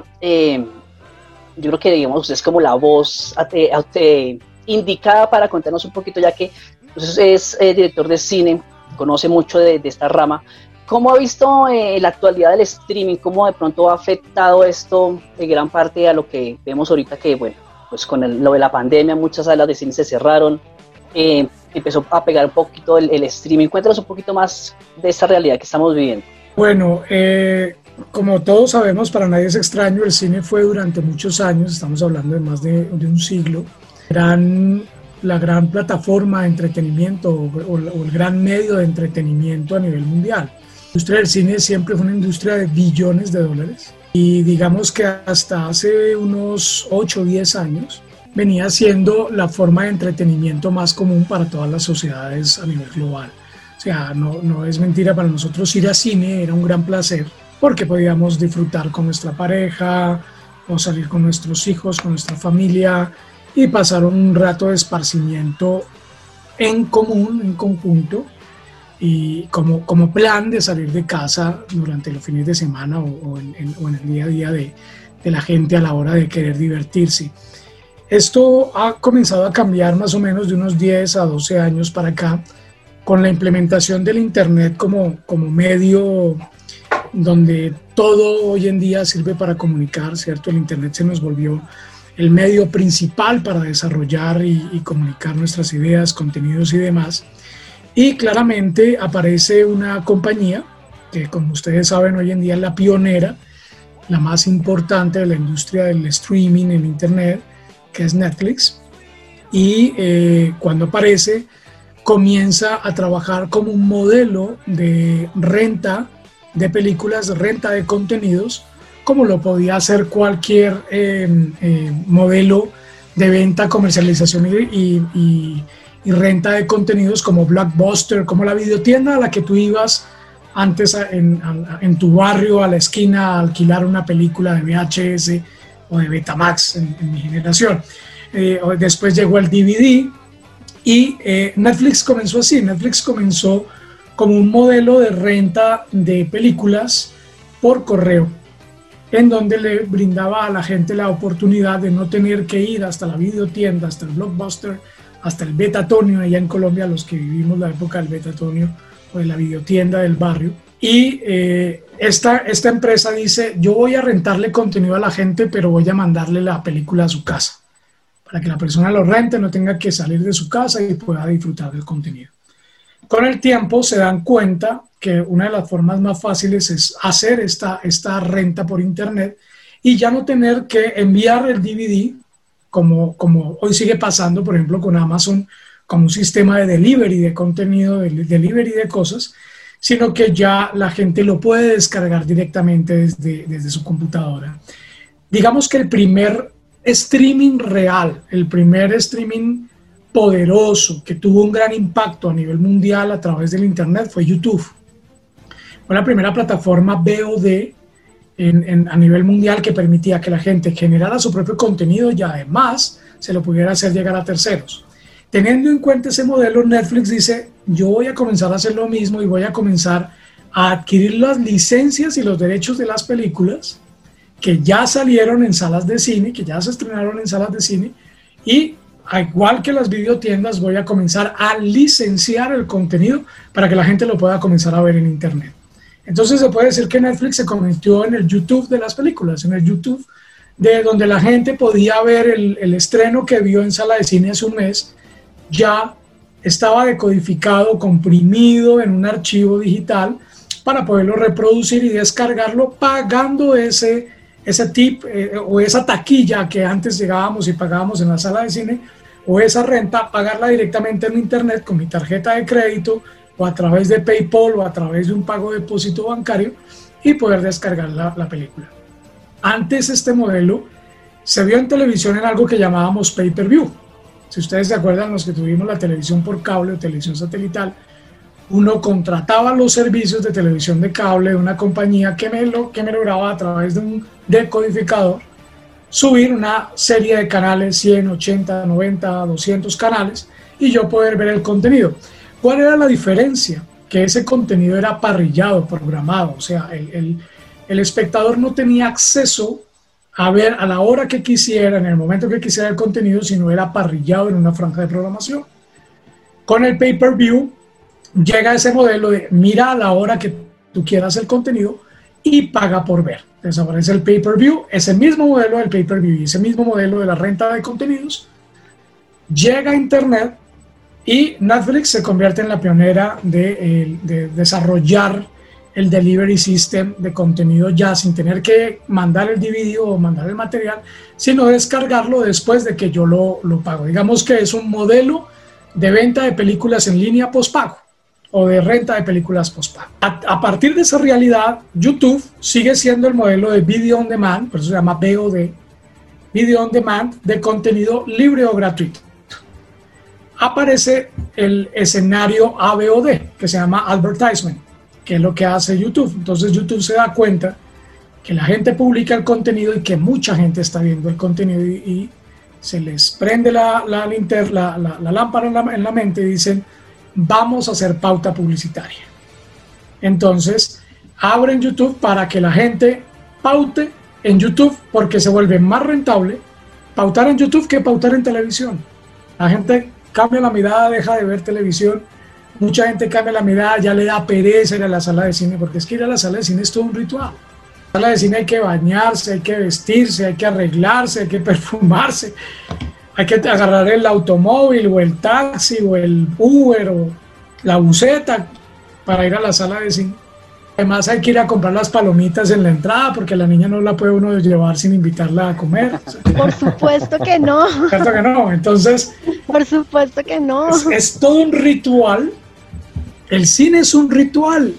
Speaker 3: yo creo que digamos usted es como la voz indicada para contarnos un poquito, ya que usted es director de cine, conoce mucho de esta rama. ¿Cómo ha visto la actualidad del streaming? ¿Cómo de pronto ha afectado esto en gran parte a lo que vemos ahorita que, bueno, pues con lo de la pandemia muchas salas de cine se cerraron, empezó a pegar un poquito el streaming? Cuéntanos un poquito más de esta realidad que estamos viviendo.
Speaker 8: Bueno, como todos sabemos, para nadie es extraño, el cine fue durante muchos años, estamos hablando de más de un siglo, la gran plataforma de entretenimiento o el gran medio de entretenimiento a nivel mundial. La industria del cine siempre fue una industria de billones de dólares, y digamos que hasta hace unos 8 o 10 años venía siendo la forma de entretenimiento más común para todas las sociedades a nivel global. O sea, no es mentira, para nosotros ir a cine era un gran placer porque podíamos disfrutar con nuestra pareja o salir con nuestros hijos, con nuestra familia, y pasar un rato de esparcimiento en común, en conjunto, y como plan de salir de casa durante los fines de semana o en el día a día de la gente a la hora de querer divertirse. Esto ha comenzado a cambiar más o menos de unos 10 a 12 años para acá, con la implementación del Internet como medio donde todo hoy en día sirve para comunicar, ¿cierto? El Internet se nos volvió el medio principal para desarrollar y comunicar nuestras ideas, contenidos y demás. Y claramente aparece una compañía que, como ustedes saben, hoy en día es la pionera, la más importante de la industria del streaming en Internet, que es Netflix. Y cuando aparece, comienza a trabajar como un modelo de renta de películas, renta de contenidos, como lo podía hacer cualquier modelo de venta, comercialización y renta de contenidos como Blockbuster, como la videotienda a la que tú ibas antes en tu barrio, a la esquina, a alquilar una película de VHS o de Betamax en mi generación. Después llegó el DVD y Netflix comenzó así. Netflix comenzó como un modelo de renta de películas por correo, en donde le brindaba a la gente la oportunidad de no tener que ir hasta la videotienda, hasta el Blockbuster, hasta el Betatonio, allá en Colombia, los que vivimos la época del Betatonio o de la videotienda del barrio. Y esta empresa dice, yo voy a rentarle contenido a la gente, pero voy a mandarle la película a su casa, para que la persona lo rente, no tenga que salir de su casa y pueda disfrutar del contenido. Con el tiempo se dan cuenta que una de las formas más fáciles es hacer esta renta por internet y ya no tener que enviar el DVD, como hoy sigue pasando, por ejemplo, con Amazon, como un sistema de delivery de contenido, de delivery de cosas, sino que ya la gente lo puede descargar directamente desde su computadora. Digamos que el primer streaming real, el primer streaming poderoso que tuvo un gran impacto a nivel mundial a través del Internet fue YouTube. Fue la primera plataforma VOD a nivel mundial que permitía que la gente generara su propio contenido y además se lo pudiera hacer llegar a terceros. Teniendo en cuenta ese modelo, Netflix dice, yo voy a comenzar a hacer lo mismo y voy a comenzar a adquirir las licencias y los derechos de las películas que ya salieron en salas de cine, que ya se estrenaron en salas de cine, y al igual que las videotiendas voy a comenzar a licenciar el contenido para que la gente lo pueda comenzar a ver en internet. Entonces se puede decir que Netflix se convirtió en el YouTube de las películas, en el YouTube de donde la gente podía ver el estreno que vio en sala de cine hace un mes, ya estaba decodificado, comprimido en un archivo digital para poderlo reproducir y descargarlo pagando ese tip o esa taquilla que antes llegábamos y pagábamos en la sala de cine, o esa renta, pagarla directamente en internet con mi tarjeta de crédito o a través de PayPal o a través de un pago de depósito bancario y poder descargar la película. Antes este modelo se vio en televisión en algo que llamábamos pay-per-view. Si ustedes se acuerdan, los que tuvimos la televisión por cable o televisión satelital, uno contrataba los servicios de televisión de cable de una compañía que me lograba a través de un decodificador subir una serie de canales, 100, 80, 90, 200 canales, y yo poder ver el contenido. ¿Cuál era la diferencia? Que ese contenido era parrillado, programado, o sea, el espectador no tenía acceso a ver a la hora que quisiera, en el momento que quisiera el contenido, sino era parrillado en una franja de programación. Con el pay-per-view llega ese modelo de mira a la hora que tú quieras el contenido y paga por ver. Entonces aparece el pay-per-view, ese mismo modelo del pay-per-view y ese mismo modelo de la renta de contenidos, llega a internet y Netflix se convierte en la pionera de desarrollar el delivery system de contenido ya sin tener que mandar el DVD o mandar el material, sino descargarlo después de que yo lo pago. Digamos que es un modelo de venta de películas en línea postpago o de renta de películas postpago. A partir de esa realidad, YouTube sigue siendo el modelo de video on demand, por eso se llama VOD, video on demand, de contenido libre o gratuito. Aparece el escenario AVOD, que se llama advertisement, que es lo que hace YouTube. Entonces YouTube se da cuenta que la gente publica el contenido y que mucha gente está viendo el contenido y se les prende la lámpara en la mente y dicen, vamos a hacer pauta publicitaria. Entonces abren YouTube para que la gente paute en YouTube, porque se vuelve más rentable pautar en YouTube que pautar en televisión. La gente cambia la mirada, deja de ver televisión. Mucha gente cambia la mirada, ya le da pereza ir a la sala de cine, porque es que ir a la sala de cine es todo un ritual. En la sala de cine hay que bañarse, hay que vestirse, hay que arreglarse, hay que perfumarse, hay que agarrar el automóvil o el taxi o el Uber o la buseta para ir a la sala de cine. Además hay que ir a comprar las palomitas en la entrada, porque la niña no la puede uno llevar sin invitarla a comer.
Speaker 5: Por supuesto que no.
Speaker 8: ¿Cierto que no? Entonces,
Speaker 5: por supuesto que no.
Speaker 8: Es todo un ritual. El cine es un ritual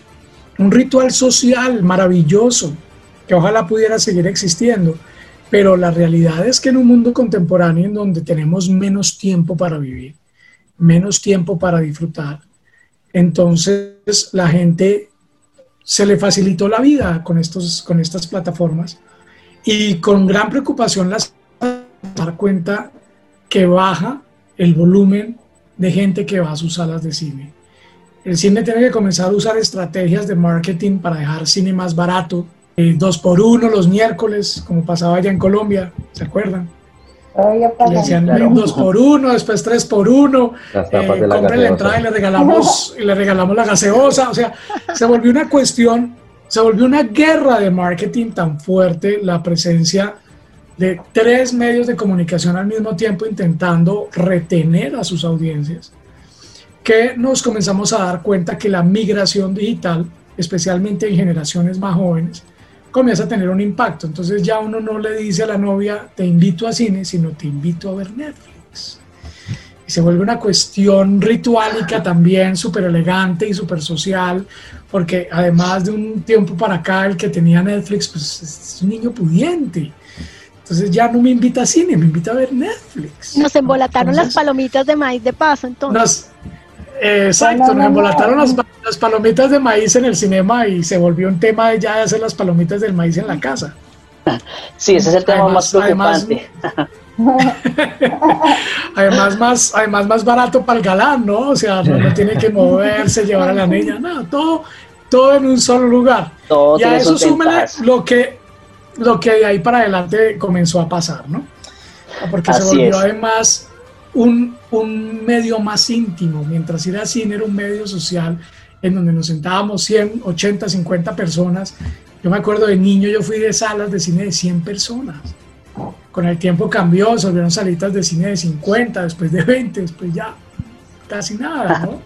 Speaker 8: social maravilloso, que ojalá pudiera seguir existiendo, pero la realidad es que en un mundo contemporáneo en donde tenemos menos tiempo para vivir, menos tiempo para disfrutar, entonces la gente se le facilitó la vida con estas plataformas, y con gran preocupación las dar cuenta que baja el volumen de gente que va a sus salas de cine. El cine tiene que comenzar a usar estrategias de marketing para dejar cine más barato. 2x1 los miércoles, como pasaba allá en Colombia, ¿se acuerdan? Le decían 2x1, después 3x1, compren la entrada y le regalamos la gaseosa. O sea, se volvió una cuestión, se volvió una guerra de marketing tan fuerte, la presencia de 3 medios de comunicación al mismo tiempo intentando retener a sus audiencias, que nos comenzamos a dar cuenta que la migración digital, especialmente en generaciones más jóvenes, comienza a tener un impacto. Entonces ya uno no le dice a la novia, te invito a cine, sino te invito a ver Netflix. Y se vuelve una cuestión ritualica también, súper elegante y súper social, porque además de un tiempo para acá, el que tenía Netflix, pues es un niño pudiente. Entonces ya no me invita a cine, me invita a ver Netflix.
Speaker 5: Nos embolataron las palomitas de maíz de paso, entonces.
Speaker 8: Exacto, nos embolataron las palomitas de maíz en el cinema y se volvió un tema de ya hacer las palomitas del maíz en la casa.
Speaker 3: Sí, ese es el tema más preocupante.
Speaker 8: Además más barato para el galán, ¿no? O sea, no tiene que moverse, llevar a la niña, no, todo en un solo lugar.
Speaker 3: Todo
Speaker 8: y a eso súmele lo que de ahí para adelante comenzó a pasar, ¿no? Porque se
Speaker 3: Así
Speaker 8: volvió
Speaker 3: es.
Speaker 8: además un medio más íntimo, mientras ir al cine era un medio social en donde nos sentábamos 100, 80, 50 personas. Yo me acuerdo de niño, yo fui de salas de cine de 100 personas. Con el tiempo cambió, se volvieron salitas de cine de 50, después de 20, después ya casi nada, ¿no?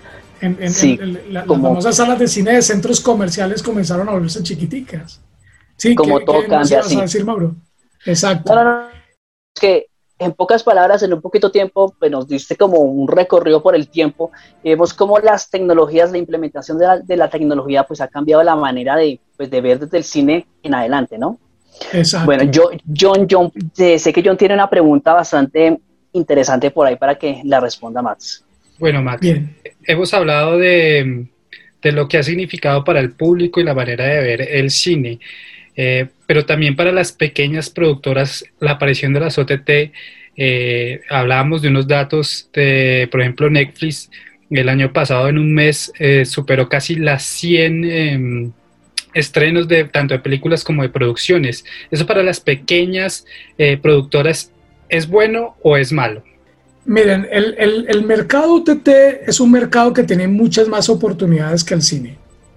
Speaker 3: Sí,
Speaker 8: Las
Speaker 3: como-
Speaker 8: famosas salas de cine de centros comerciales comenzaron a volverse chiquiticas. Sí,
Speaker 3: Como todo
Speaker 8: ¿qué nos
Speaker 3: cambia,
Speaker 8: ibas
Speaker 3: sí.
Speaker 8: a decir, Mauro? Exacto.
Speaker 3: No. Es que en pocas palabras, en un poquito tiempo, pues nos diste como un recorrido por el tiempo y vemos cómo las tecnologías, la implementación de la tecnología, pues ha cambiado la manera de, pues, de ver desde el cine en adelante, ¿no?
Speaker 8: Exacto.
Speaker 3: Bueno, John, sé que John tiene una pregunta bastante interesante por ahí para que la responda Max.
Speaker 7: Bueno, Max,
Speaker 8: Bien.
Speaker 7: hemos hablado de lo que ha significado para el público y la manera de ver el cine, pero también para las pequeñas productoras, la aparición de las OTT, hablábamos de unos datos de, por ejemplo, Netflix, el año pasado en un mes superó casi las 100 estrenos de tanto de películas como de producciones. ¿Eso para las pequeñas productoras es bueno o es malo?
Speaker 8: Miren, el mercado OTT es un mercado que tiene muchas más oportunidades que el cine.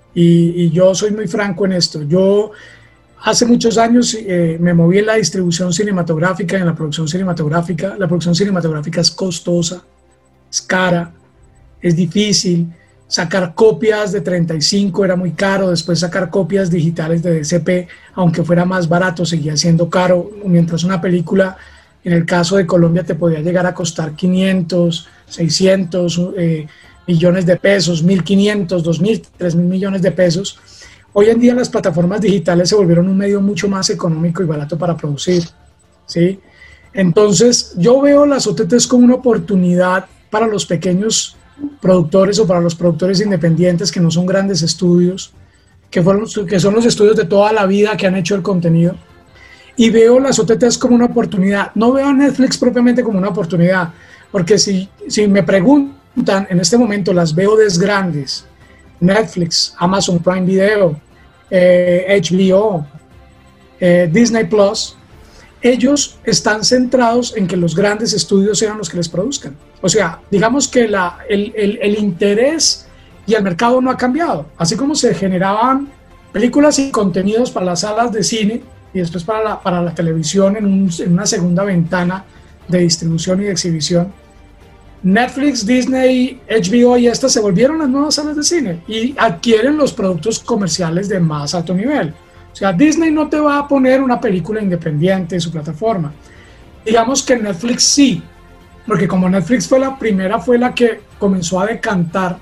Speaker 8: Y yo soy muy franco en esto. Yo hace muchos años me moví en la distribución cinematográfica, en la producción cinematográfica. La producción cinematográfica es costosa, es cara, es difícil. Sacar copias de 35 era muy caro, después sacar copias digitales de DCP, aunque fuera más barato, seguía siendo caro, mientras una película, en el caso de Colombia, te podía llegar a costar 500, 600 millones de pesos, 1.500, 2.000, 3.000 millones de pesos. Hoy en día las plataformas digitales se volvieron un medio mucho más económico y barato para producir, ¿sí? Entonces, yo veo las OTTs como una oportunidad para los pequeños productores o para los productores independientes que no son grandes estudios, que son los estudios de toda la vida que han hecho el contenido, y veo las OTTs como una oportunidad. No veo a Netflix propiamente como una oportunidad, porque si me preguntan, en este momento las veo grandes: Netflix, Amazon Prime Video, HBO, Disney Plus. Ellos están centrados en que los grandes estudios sean los que les produzcan. O sea, digamos que el interés y el mercado no ha cambiado. Así como se generaban películas y contenidos para las salas de cine y después para la televisión en una segunda ventana de distribución y de exhibición, Netflix, Disney, HBO y estas se volvieron las nuevas salas de cine y adquieren los productos comerciales de más alto nivel. O sea, Disney no te va a poner una película independiente en su plataforma. Digamos que Netflix sí, porque como Netflix fue la que comenzó a decantar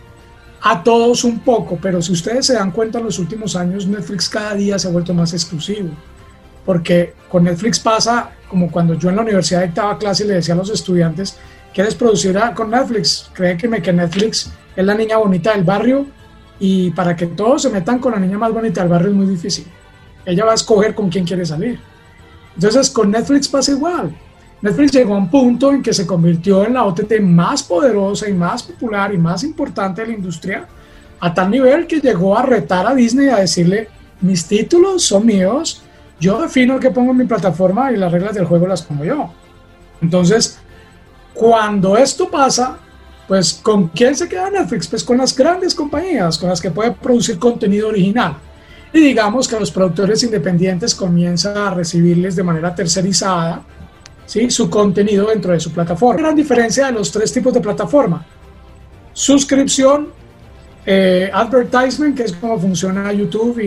Speaker 8: a todos un poco, pero si ustedes se dan cuenta en los últimos años, Netflix cada día se ha vuelto más exclusivo, porque con Netflix pasa como cuando yo en la universidad dictaba clase y le decía a los estudiantes: ¿quieres producir con Netflix? Créeme que Netflix es la niña bonita del barrio y para que todos se metan con la niña más bonita del barrio es muy difícil. Ella va a escoger con quién quiere salir. Entonces con Netflix pasa igual. Netflix llegó a un punto en que se convirtió en la OTT más poderosa y más popular y más importante de la industria, a tal nivel que llegó a retar a Disney a decirle: mis títulos son míos, yo defino qué pongo en mi plataforma y las reglas del juego las pongo yo. Entonces, cuando esto pasa, pues ¿con quién se queda Netflix? Pues con las grandes compañías, con las que puede producir contenido original. Y digamos que los productores independientes comienzan a recibirles de manera tercerizada, ¿sí?, su contenido dentro de su plataforma. La gran diferencia de los tres tipos de plataforma: suscripción, advertisement, que es como funciona YouTube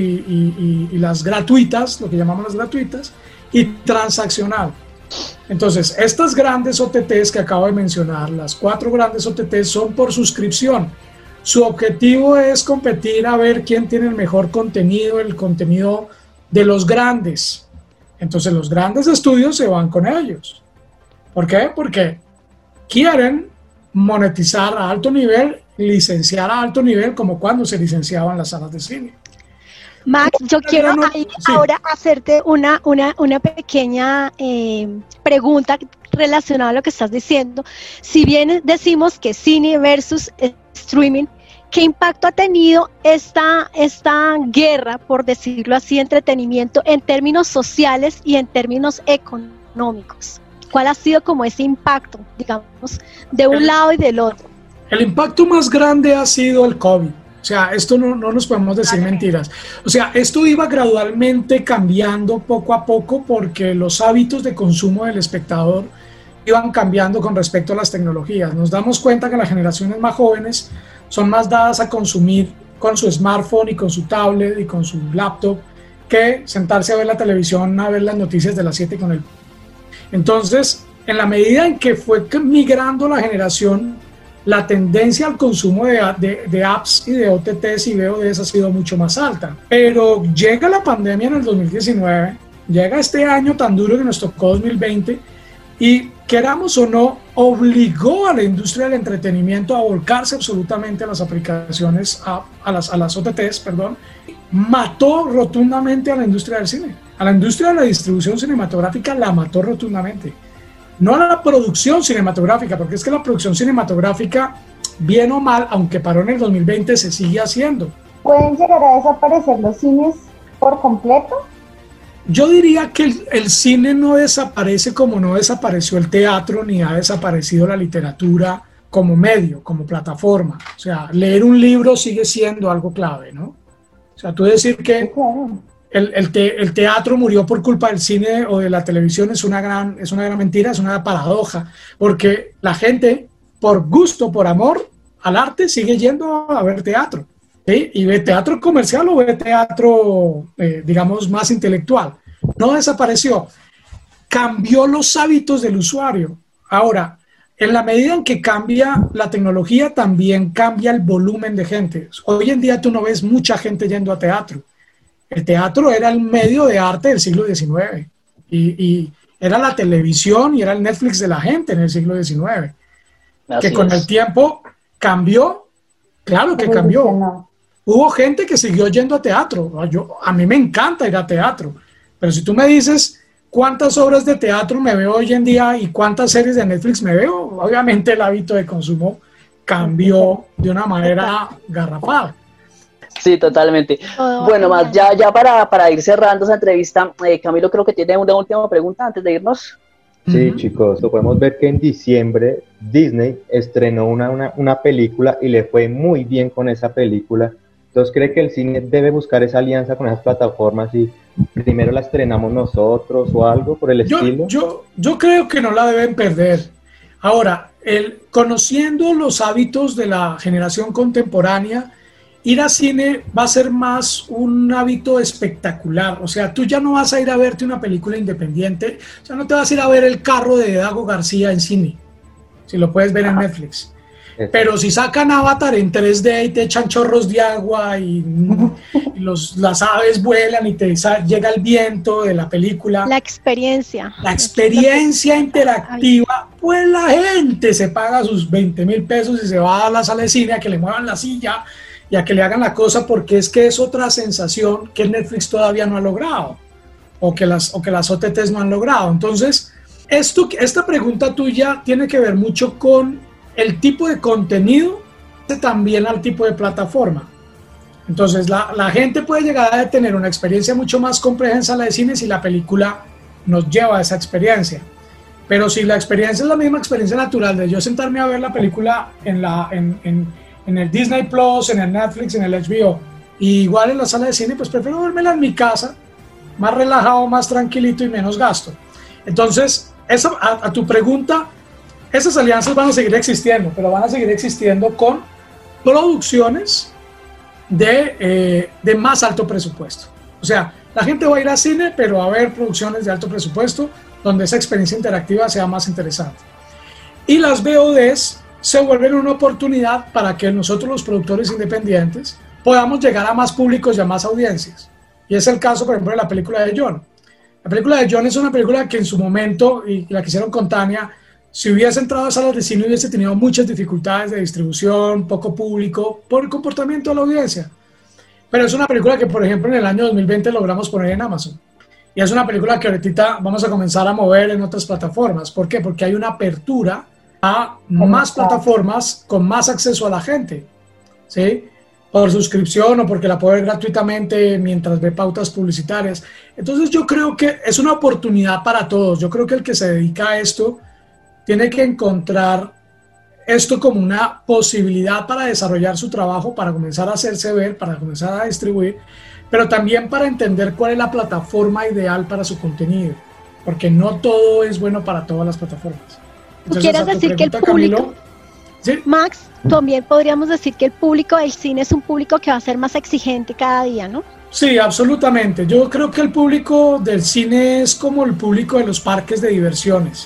Speaker 8: y las gratuitas, lo que llamamos las gratuitas, y transaccional. Entonces, estas grandes OTTs que acabo de mencionar, las 4 grandes OTTs, son por suscripción. Su objetivo es competir a ver quién tiene el mejor contenido, el contenido de los grandes. Entonces los grandes estudios se van con ellos. ¿Por qué? Porque quieren monetizar a alto nivel, licenciar a alto nivel, como cuando se licenciaban las salas de cine.
Speaker 5: Max, yo quiero
Speaker 8: Sí.
Speaker 5: ahora hacerte una pequeña pregunta relacionada a lo que estás diciendo. Si bien decimos que cine versus streaming, ¿qué impacto ha tenido esta guerra, por decirlo así, entretenimiento en términos sociales y en términos económicos? ¿Cuál ha sido como ese impacto, digamos, de un lado y del otro?
Speaker 8: El impacto más grande ha sido el COVID. O sea, esto no nos podemos decir mentiras. O sea, esto iba gradualmente cambiando poco a poco porque los hábitos de consumo del espectador iban cambiando con respecto a las tecnologías. Nos damos cuenta que las generaciones más jóvenes son más dadas a consumir con su smartphone y con su tablet y con su laptop que sentarse a ver la televisión, a ver las noticias de las 7 con el... Entonces, en la medida en que fue migrando la generación, la tendencia al consumo de apps y de OTTs y VODs ha sido mucho más alta. Pero llega la pandemia en el 2019, llega este año tan duro que nos tocó 2020 y, queramos o no, obligó a la industria del entretenimiento a volcarse absolutamente a las aplicaciones, a las OTTs, perdón. Mató rotundamente a la industria del cine. A la industria de la distribución cinematográfica la mató rotundamente. No a la producción cinematográfica, porque es que la producción cinematográfica, bien o mal, aunque paró en el 2020, se sigue haciendo.
Speaker 4: ¿Pueden llegar a desaparecer los cines por completo?
Speaker 8: Yo diría que el cine no desaparece como no desapareció el teatro, ni ha desaparecido la literatura como medio, como plataforma. O sea, leer un libro sigue siendo algo clave, ¿no? O sea, tú decir que el teatro murió por culpa del cine o de la televisión es una gran mentira, es una paradoja, porque la gente, por gusto, por amor al arte, sigue yendo a ver teatro, ¿sí? Y ve teatro comercial o ve teatro, digamos, más intelectual. No desapareció, cambió los hábitos del usuario. Ahora, en la medida en que cambia la tecnología, también cambia el volumen de gente. Hoy en día tú no ves mucha gente yendo a teatro. El teatro era el medio de arte del siglo XIX y era la televisión y era el Netflix de la gente en el siglo XIX. Que con el tiempo cambió, claro que cambió. Hubo gente que siguió yendo a teatro. A mí me encanta ir a teatro, pero si tú me dices cuántas obras de teatro me veo hoy en día y cuántas series de Netflix me veo, obviamente el hábito de consumo cambió de una manera garrafal.
Speaker 3: Sí, totalmente. Bueno, más ya para ir cerrando esa entrevista, Camilo creo que tiene una última pregunta antes de irnos.
Speaker 6: Sí, chicos, podemos ver que en diciembre Disney estrenó una película y le fue muy bien con esa película. Entonces, ¿cree que el cine debe buscar esa alianza con esas plataformas y primero la estrenamos nosotros o algo por el estilo?
Speaker 8: Yo creo que no la deben perder. Ahora, conociendo los hábitos de la generación contemporánea, ir al cine va a ser más un hábito espectacular. O sea, tú ya no vas a ir a verte una película independiente. O sea, no te vas a ir a ver El carro de Dago García en cine, si lo puedes ver en Netflix. Pero si sacan Avatar en 3D y te echan chorros de agua y las aves vuelan y te llega el viento de la película.
Speaker 5: La experiencia.
Speaker 8: La experiencia interactiva, pues la gente se paga sus 20,000 pesos y se va a la sala de cine a que le muevan la silla y a que le hagan la cosa, porque es que es otra sensación que Netflix todavía no ha logrado o que las OTTs no han logrado. Entonces, esta pregunta tuya tiene que ver mucho con el tipo de contenido, también al tipo de plataforma. Entonces, la gente puede llegar a tener una experiencia mucho más compleja en sala de cine si la película nos lleva a esa experiencia. Pero si la experiencia es la misma experiencia natural de yo sentarme a ver la película en el Disney Plus, en el Netflix, en el HBO, y igual en la sala de cine, pues prefiero vérmela en mi casa, más relajado, más tranquilito y menos gasto. Entonces, a tu pregunta, esas alianzas van a seguir existiendo, pero van a seguir existiendo con producciones de más alto presupuesto. O sea, la gente va a ir al cine, pero va a haber producciones de alto presupuesto donde esa experiencia interactiva sea más interesante. Y las VODs se vuelven una oportunidad para que nosotros, los productores independientes, podamos llegar a más públicos y a más audiencias. Y es el caso, por ejemplo, de la película de John. La película de John es una película que en su momento, y la que hicieron con Tania, si hubiese entrado a salas de cine hubiese tenido muchas dificultades de distribución, poco público, por el comportamiento de la audiencia. Pero es una película que, por ejemplo, en el año 2020 logramos poner en Amazon. Y es una película que ahorita vamos a comenzar a mover en otras plataformas. ¿Por qué? Porque hay una apertura a más plataformas con más acceso a la gente. ¿sí? Por suscripción o porque la puede ver gratuitamente mientras ve pautas publicitarias. Entonces yo creo que es una oportunidad para todos. Yo creo que el que se dedica a esto tiene que encontrar esto como una posibilidad para desarrollar su trabajo, para comenzar a hacerse ver, para comenzar a distribuir, pero también para entender cuál es la plataforma ideal para su contenido, porque no todo es bueno para todas las plataformas.
Speaker 5: ¿Tú quieres decir que el público,
Speaker 8: Camilo, ¿sí?
Speaker 5: Max, también podríamos decir que el público del cine es un público que va a ser más exigente cada día, ¿no?
Speaker 8: Sí, absolutamente. Yo creo que el público del cine es como el público de los parques de diversiones.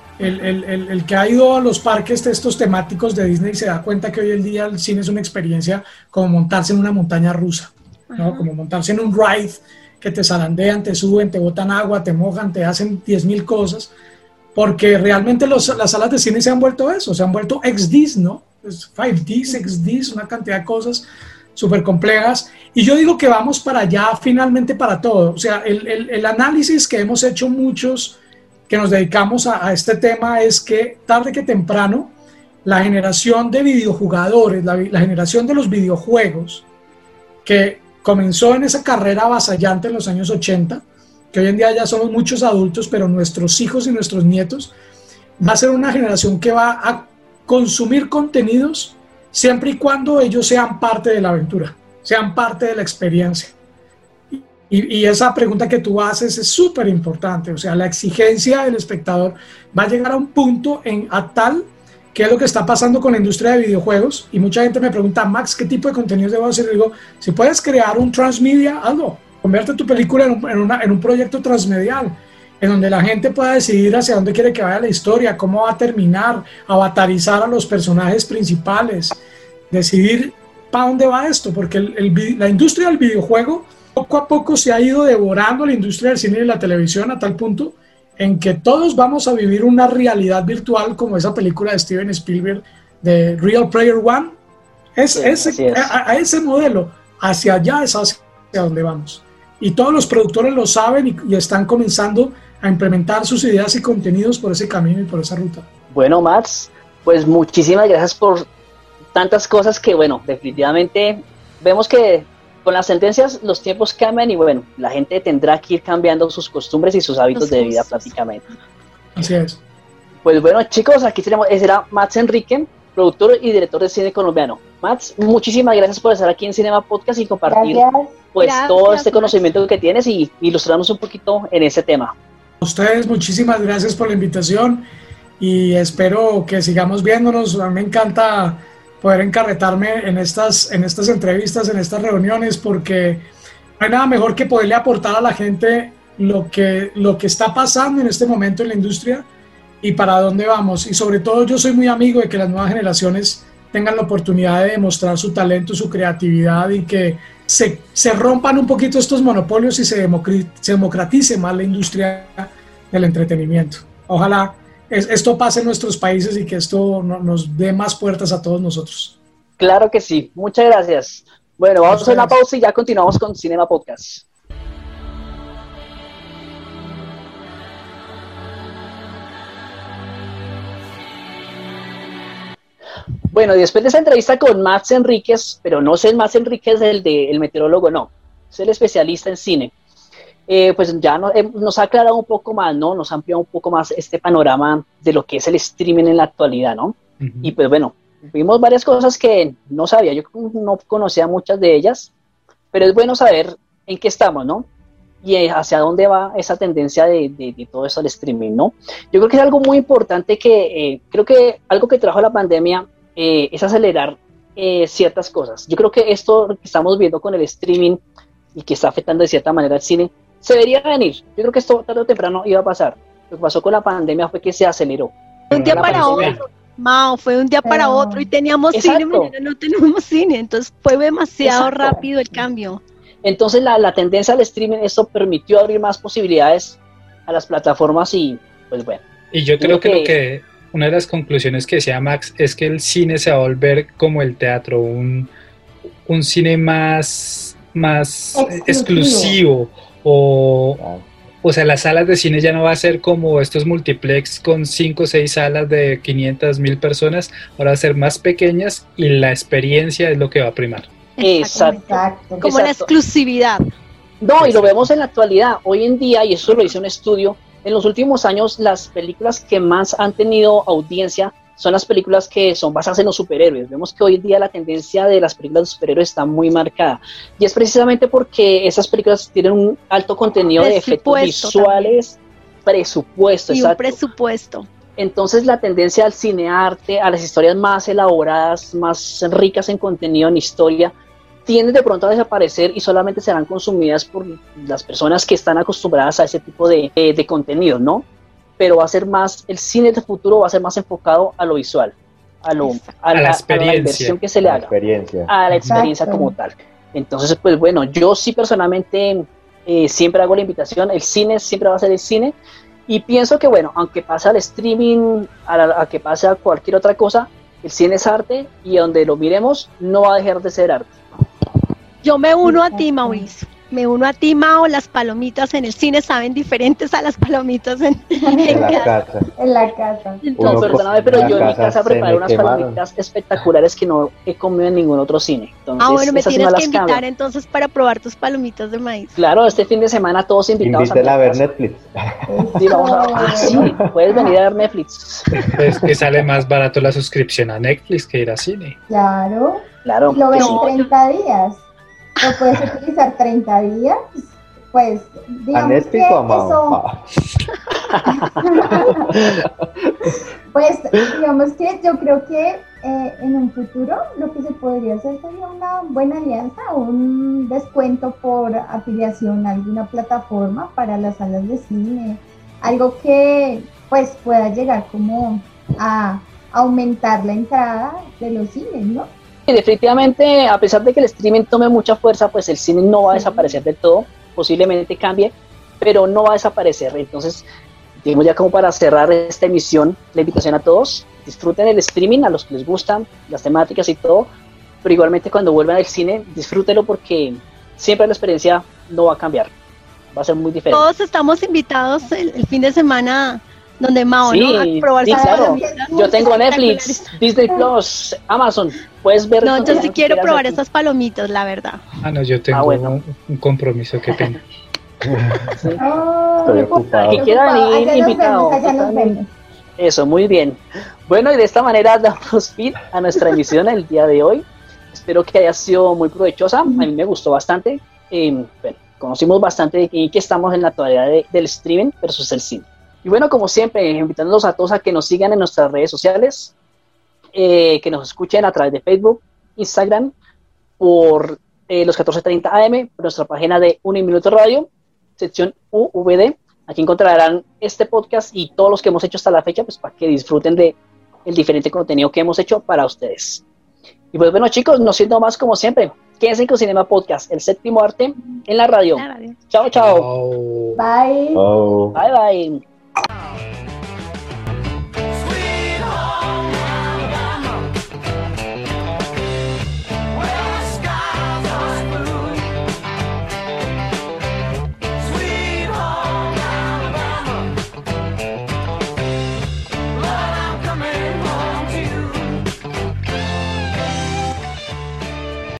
Speaker 8: El que ha ido a los parques de estos temáticos de Disney se da cuenta que hoy en día el cine es una experiencia como montarse en una montaña rusa, ¿no? Como montarse en un ride que te zarandean, te suben, te botan agua, te mojan, te hacen 10.000 cosas, porque realmente las salas de cine se han vuelto eso, se han vuelto XDs, ¿no? 5Ds, XDs, una cantidad de cosas súper complejas, y yo digo que vamos para allá finalmente para todo. O sea, el análisis que hemos hecho muchos que nos dedicamos a este tema es que tarde que temprano la generación de videojugadores, la generación de los videojuegos que comenzó en esa carrera avasallante en los años 80, que hoy en día ya somos muchos adultos, pero nuestros hijos y nuestros nietos, va a ser una generación que va a consumir contenidos siempre y cuando ellos sean parte de la aventura, sean parte de la experiencia. Y esa pregunta que tú haces es súper importante. O sea, la exigencia del espectador va a llegar a un punto a tal que es lo que está pasando con la industria de videojuegos. Y mucha gente me pregunta, Max, ¿qué tipo de contenidos debo hacer? Y digo, si puedes crear un transmedia, hazlo. Convierte tu película en un proyecto transmedial, en donde la gente pueda decidir hacia dónde quiere que vaya la historia, cómo va a terminar, avatarizar a los personajes principales, decidir para dónde va esto, porque la industria del videojuego poco a poco se ha ido devorando la industria del cine y de la televisión a tal punto en que todos vamos a vivir una realidad virtual como esa película de Steven Spielberg de Real Player One. A ese modelo, hacia allá es hacia donde vamos. Y todos los productores lo saben y están comenzando a implementar sus ideas y contenidos por ese camino y por esa ruta.
Speaker 3: Bueno, Max, pues muchísimas gracias por tantas cosas que, bueno, definitivamente vemos que con las sentencias los tiempos cambian y bueno, la gente tendrá que ir cambiando sus costumbres y sus hábitos de vida prácticamente.
Speaker 8: Así es.
Speaker 3: Pues bueno, chicos, aquí tenemos, ese era Max Enrique, productor y director de cine colombiano. Max, muchísimas gracias por estar aquí en Cinema Podcast y compartir todo este conocimiento que tienes y ilustrarnos un poquito en ese tema.
Speaker 8: A ustedes, muchísimas gracias por la invitación y espero que sigamos viéndonos. A mí me encanta poder encarretarme en estas entrevistas, en estas reuniones, porque no hay nada mejor que poderle aportar a la gente lo que está pasando en este momento en la industria y para dónde vamos. Y sobre todo yo soy muy amigo de que las nuevas generaciones tengan la oportunidad de demostrar su talento, su creatividad y que se rompan un poquito estos monopolios y se democratice más la industria del entretenimiento. Ojalá esto pase en nuestros países y que esto nos dé más puertas a todos nosotros.
Speaker 3: Claro que sí, muchas gracias. Bueno, vamos a hacer una pausa y ya continuamos con Cinema Podcast. Bueno, y después de esa entrevista con Max Enríquez, pero no es el Max Enríquez el meteorólogo, no, es el especialista en cine. Pues ya nos ha aclarado un poco más, ¿no? Nos ha ampliado un poco más este panorama de lo que es el streaming en la actualidad, ¿no? Uh-huh. Y pues bueno, vimos varias cosas que no sabía, yo no conocía muchas de ellas, pero es bueno saber en qué estamos, ¿no? Y hacia dónde va esa tendencia de todo eso del streaming, ¿no? Yo creo que es algo muy importante que, creo que algo que trajo la pandemia es acelerar ciertas cosas. Yo creo que esto que estamos viendo con el streaming y que está afectando de cierta manera al cine, se debería venir. Yo creo que esto tarde o temprano iba a pasar. Lo que pasó con la pandemia fue que se aceleró.
Speaker 5: Un día para otro, Mao, fue un día para otro y teníamos cine, mañana no tenemos cine, entonces fue demasiado rápido el cambio.
Speaker 3: Entonces la tendencia al streaming, esto permitió abrir más posibilidades a las plataformas y pues bueno.
Speaker 7: Y yo creo que una de las conclusiones que decía Max es que el cine se va a volver como el teatro, un cine más exclusivo o O sea, las salas de cine ya no va a ser como estos multiplex con 5 o 6 salas de 500.000 personas, ahora va a ser más pequeñas y la experiencia es lo que va a primar.
Speaker 3: Exacto.
Speaker 5: Como la exclusividad.
Speaker 3: No, y lo vemos en la actualidad. Hoy en día, y eso lo hizo un estudio, en los últimos años las películas que más han tenido audiencia son las películas que son basadas en los superhéroes. Vemos que hoy en día la tendencia de las películas de superhéroes está muy marcada. Y es precisamente porque esas películas tienen un alto contenido de efectos visuales, presupuesto.
Speaker 5: Y un presupuesto.
Speaker 3: Entonces la tendencia al cinearte, a las historias más elaboradas, más ricas en contenido, en historia, tienden de pronto a desaparecer y solamente serán consumidas por las personas que están acostumbradas a ese tipo de contenido, ¿no? Pero va a ser más, el cine del futuro va a ser más enfocado a lo visual, a la experiencia, a la inversión que se le haga, a la experiencia como tal. Entonces, pues bueno, yo sí personalmente siempre hago la invitación, el cine siempre va a ser el cine, y pienso que bueno, aunque pase al streaming, a que pase a cualquier otra cosa, el cine es arte, y donde lo miremos no va a dejar de ser arte.
Speaker 5: Yo me uno a ti, Mauricio. Me uno a ti, Mao. Las palomitas en el cine saben diferentes a las palomitas en
Speaker 6: la casa.
Speaker 4: En la casa.
Speaker 3: No, perdóname, pero yo en mi casa preparo unas palomitas espectaculares que no he comido en ningún otro cine. Entonces,
Speaker 5: bueno, me tienes que invitar entonces para probar tus palomitas de maíz.
Speaker 3: Claro, este fin de semana todos invitados.
Speaker 6: Invítela a ver Netflix.
Speaker 3: Sí, sí, puedes venir a ver Netflix.
Speaker 7: Es que sale más barato la suscripción a Netflix que ir a cine.
Speaker 4: Claro.
Speaker 3: Claro.
Speaker 4: Lo ves en 30 días. Lo puedes utilizar 30 días, pues digamos que eso... Pues digamos que yo creo que en un futuro lo que se podría hacer sería una buena alianza, un descuento por afiliación a alguna plataforma para las salas de cine, algo que pues pueda llegar como a aumentar la entrada de los cines, ¿no?
Speaker 3: Y definitivamente, a pesar de que el streaming tome mucha fuerza, pues el cine no va a desaparecer del todo, posiblemente cambie, pero no va a desaparecer. Entonces, digamos ya como para cerrar esta emisión, la invitación a todos, disfruten el streaming, a los que les gustan las temáticas y todo, pero igualmente cuando vuelvan al cine, disfrútenlo porque siempre la experiencia no va a cambiar, va a ser muy diferente.
Speaker 5: Todos estamos invitados el fin de semana donde Mao,
Speaker 3: sí,
Speaker 5: ¿no? A probar
Speaker 3: claro. Yo tengo Netflix, Disney Plus, Amazon, puedes ver.
Speaker 5: No, yo sí quiero probar esas palomitas, la verdad.
Speaker 7: No, yo tengo un compromiso, qué pena.
Speaker 3: Sí.
Speaker 6: Estoy ocupado.
Speaker 3: Y queda ahí invitado. Eso, muy bien. Bueno, y de esta manera damos fin a nuestra emisión el día de hoy. Espero que haya sido muy provechosa. A mí me gustó bastante. Bueno, conocimos bastante de que estamos en la actualidad del streaming versus el cine. Y bueno, como siempre, invitándolos a todos a que nos sigan en nuestras redes sociales, que nos escuchen a través de Facebook, Instagram, por los 14:30 AM, por nuestra página de 1 Minuto Radio, sección UVD. Aquí encontrarán este podcast y todos los que hemos hecho hasta la fecha, pues para que disfruten de el diferente contenido que hemos hecho para ustedes. Y pues bueno, chicos, no siendo más como siempre, quédense con Cinema Podcast, el séptimo arte en la radio. Chao, chao.
Speaker 4: Bye.
Speaker 3: Bye, bye.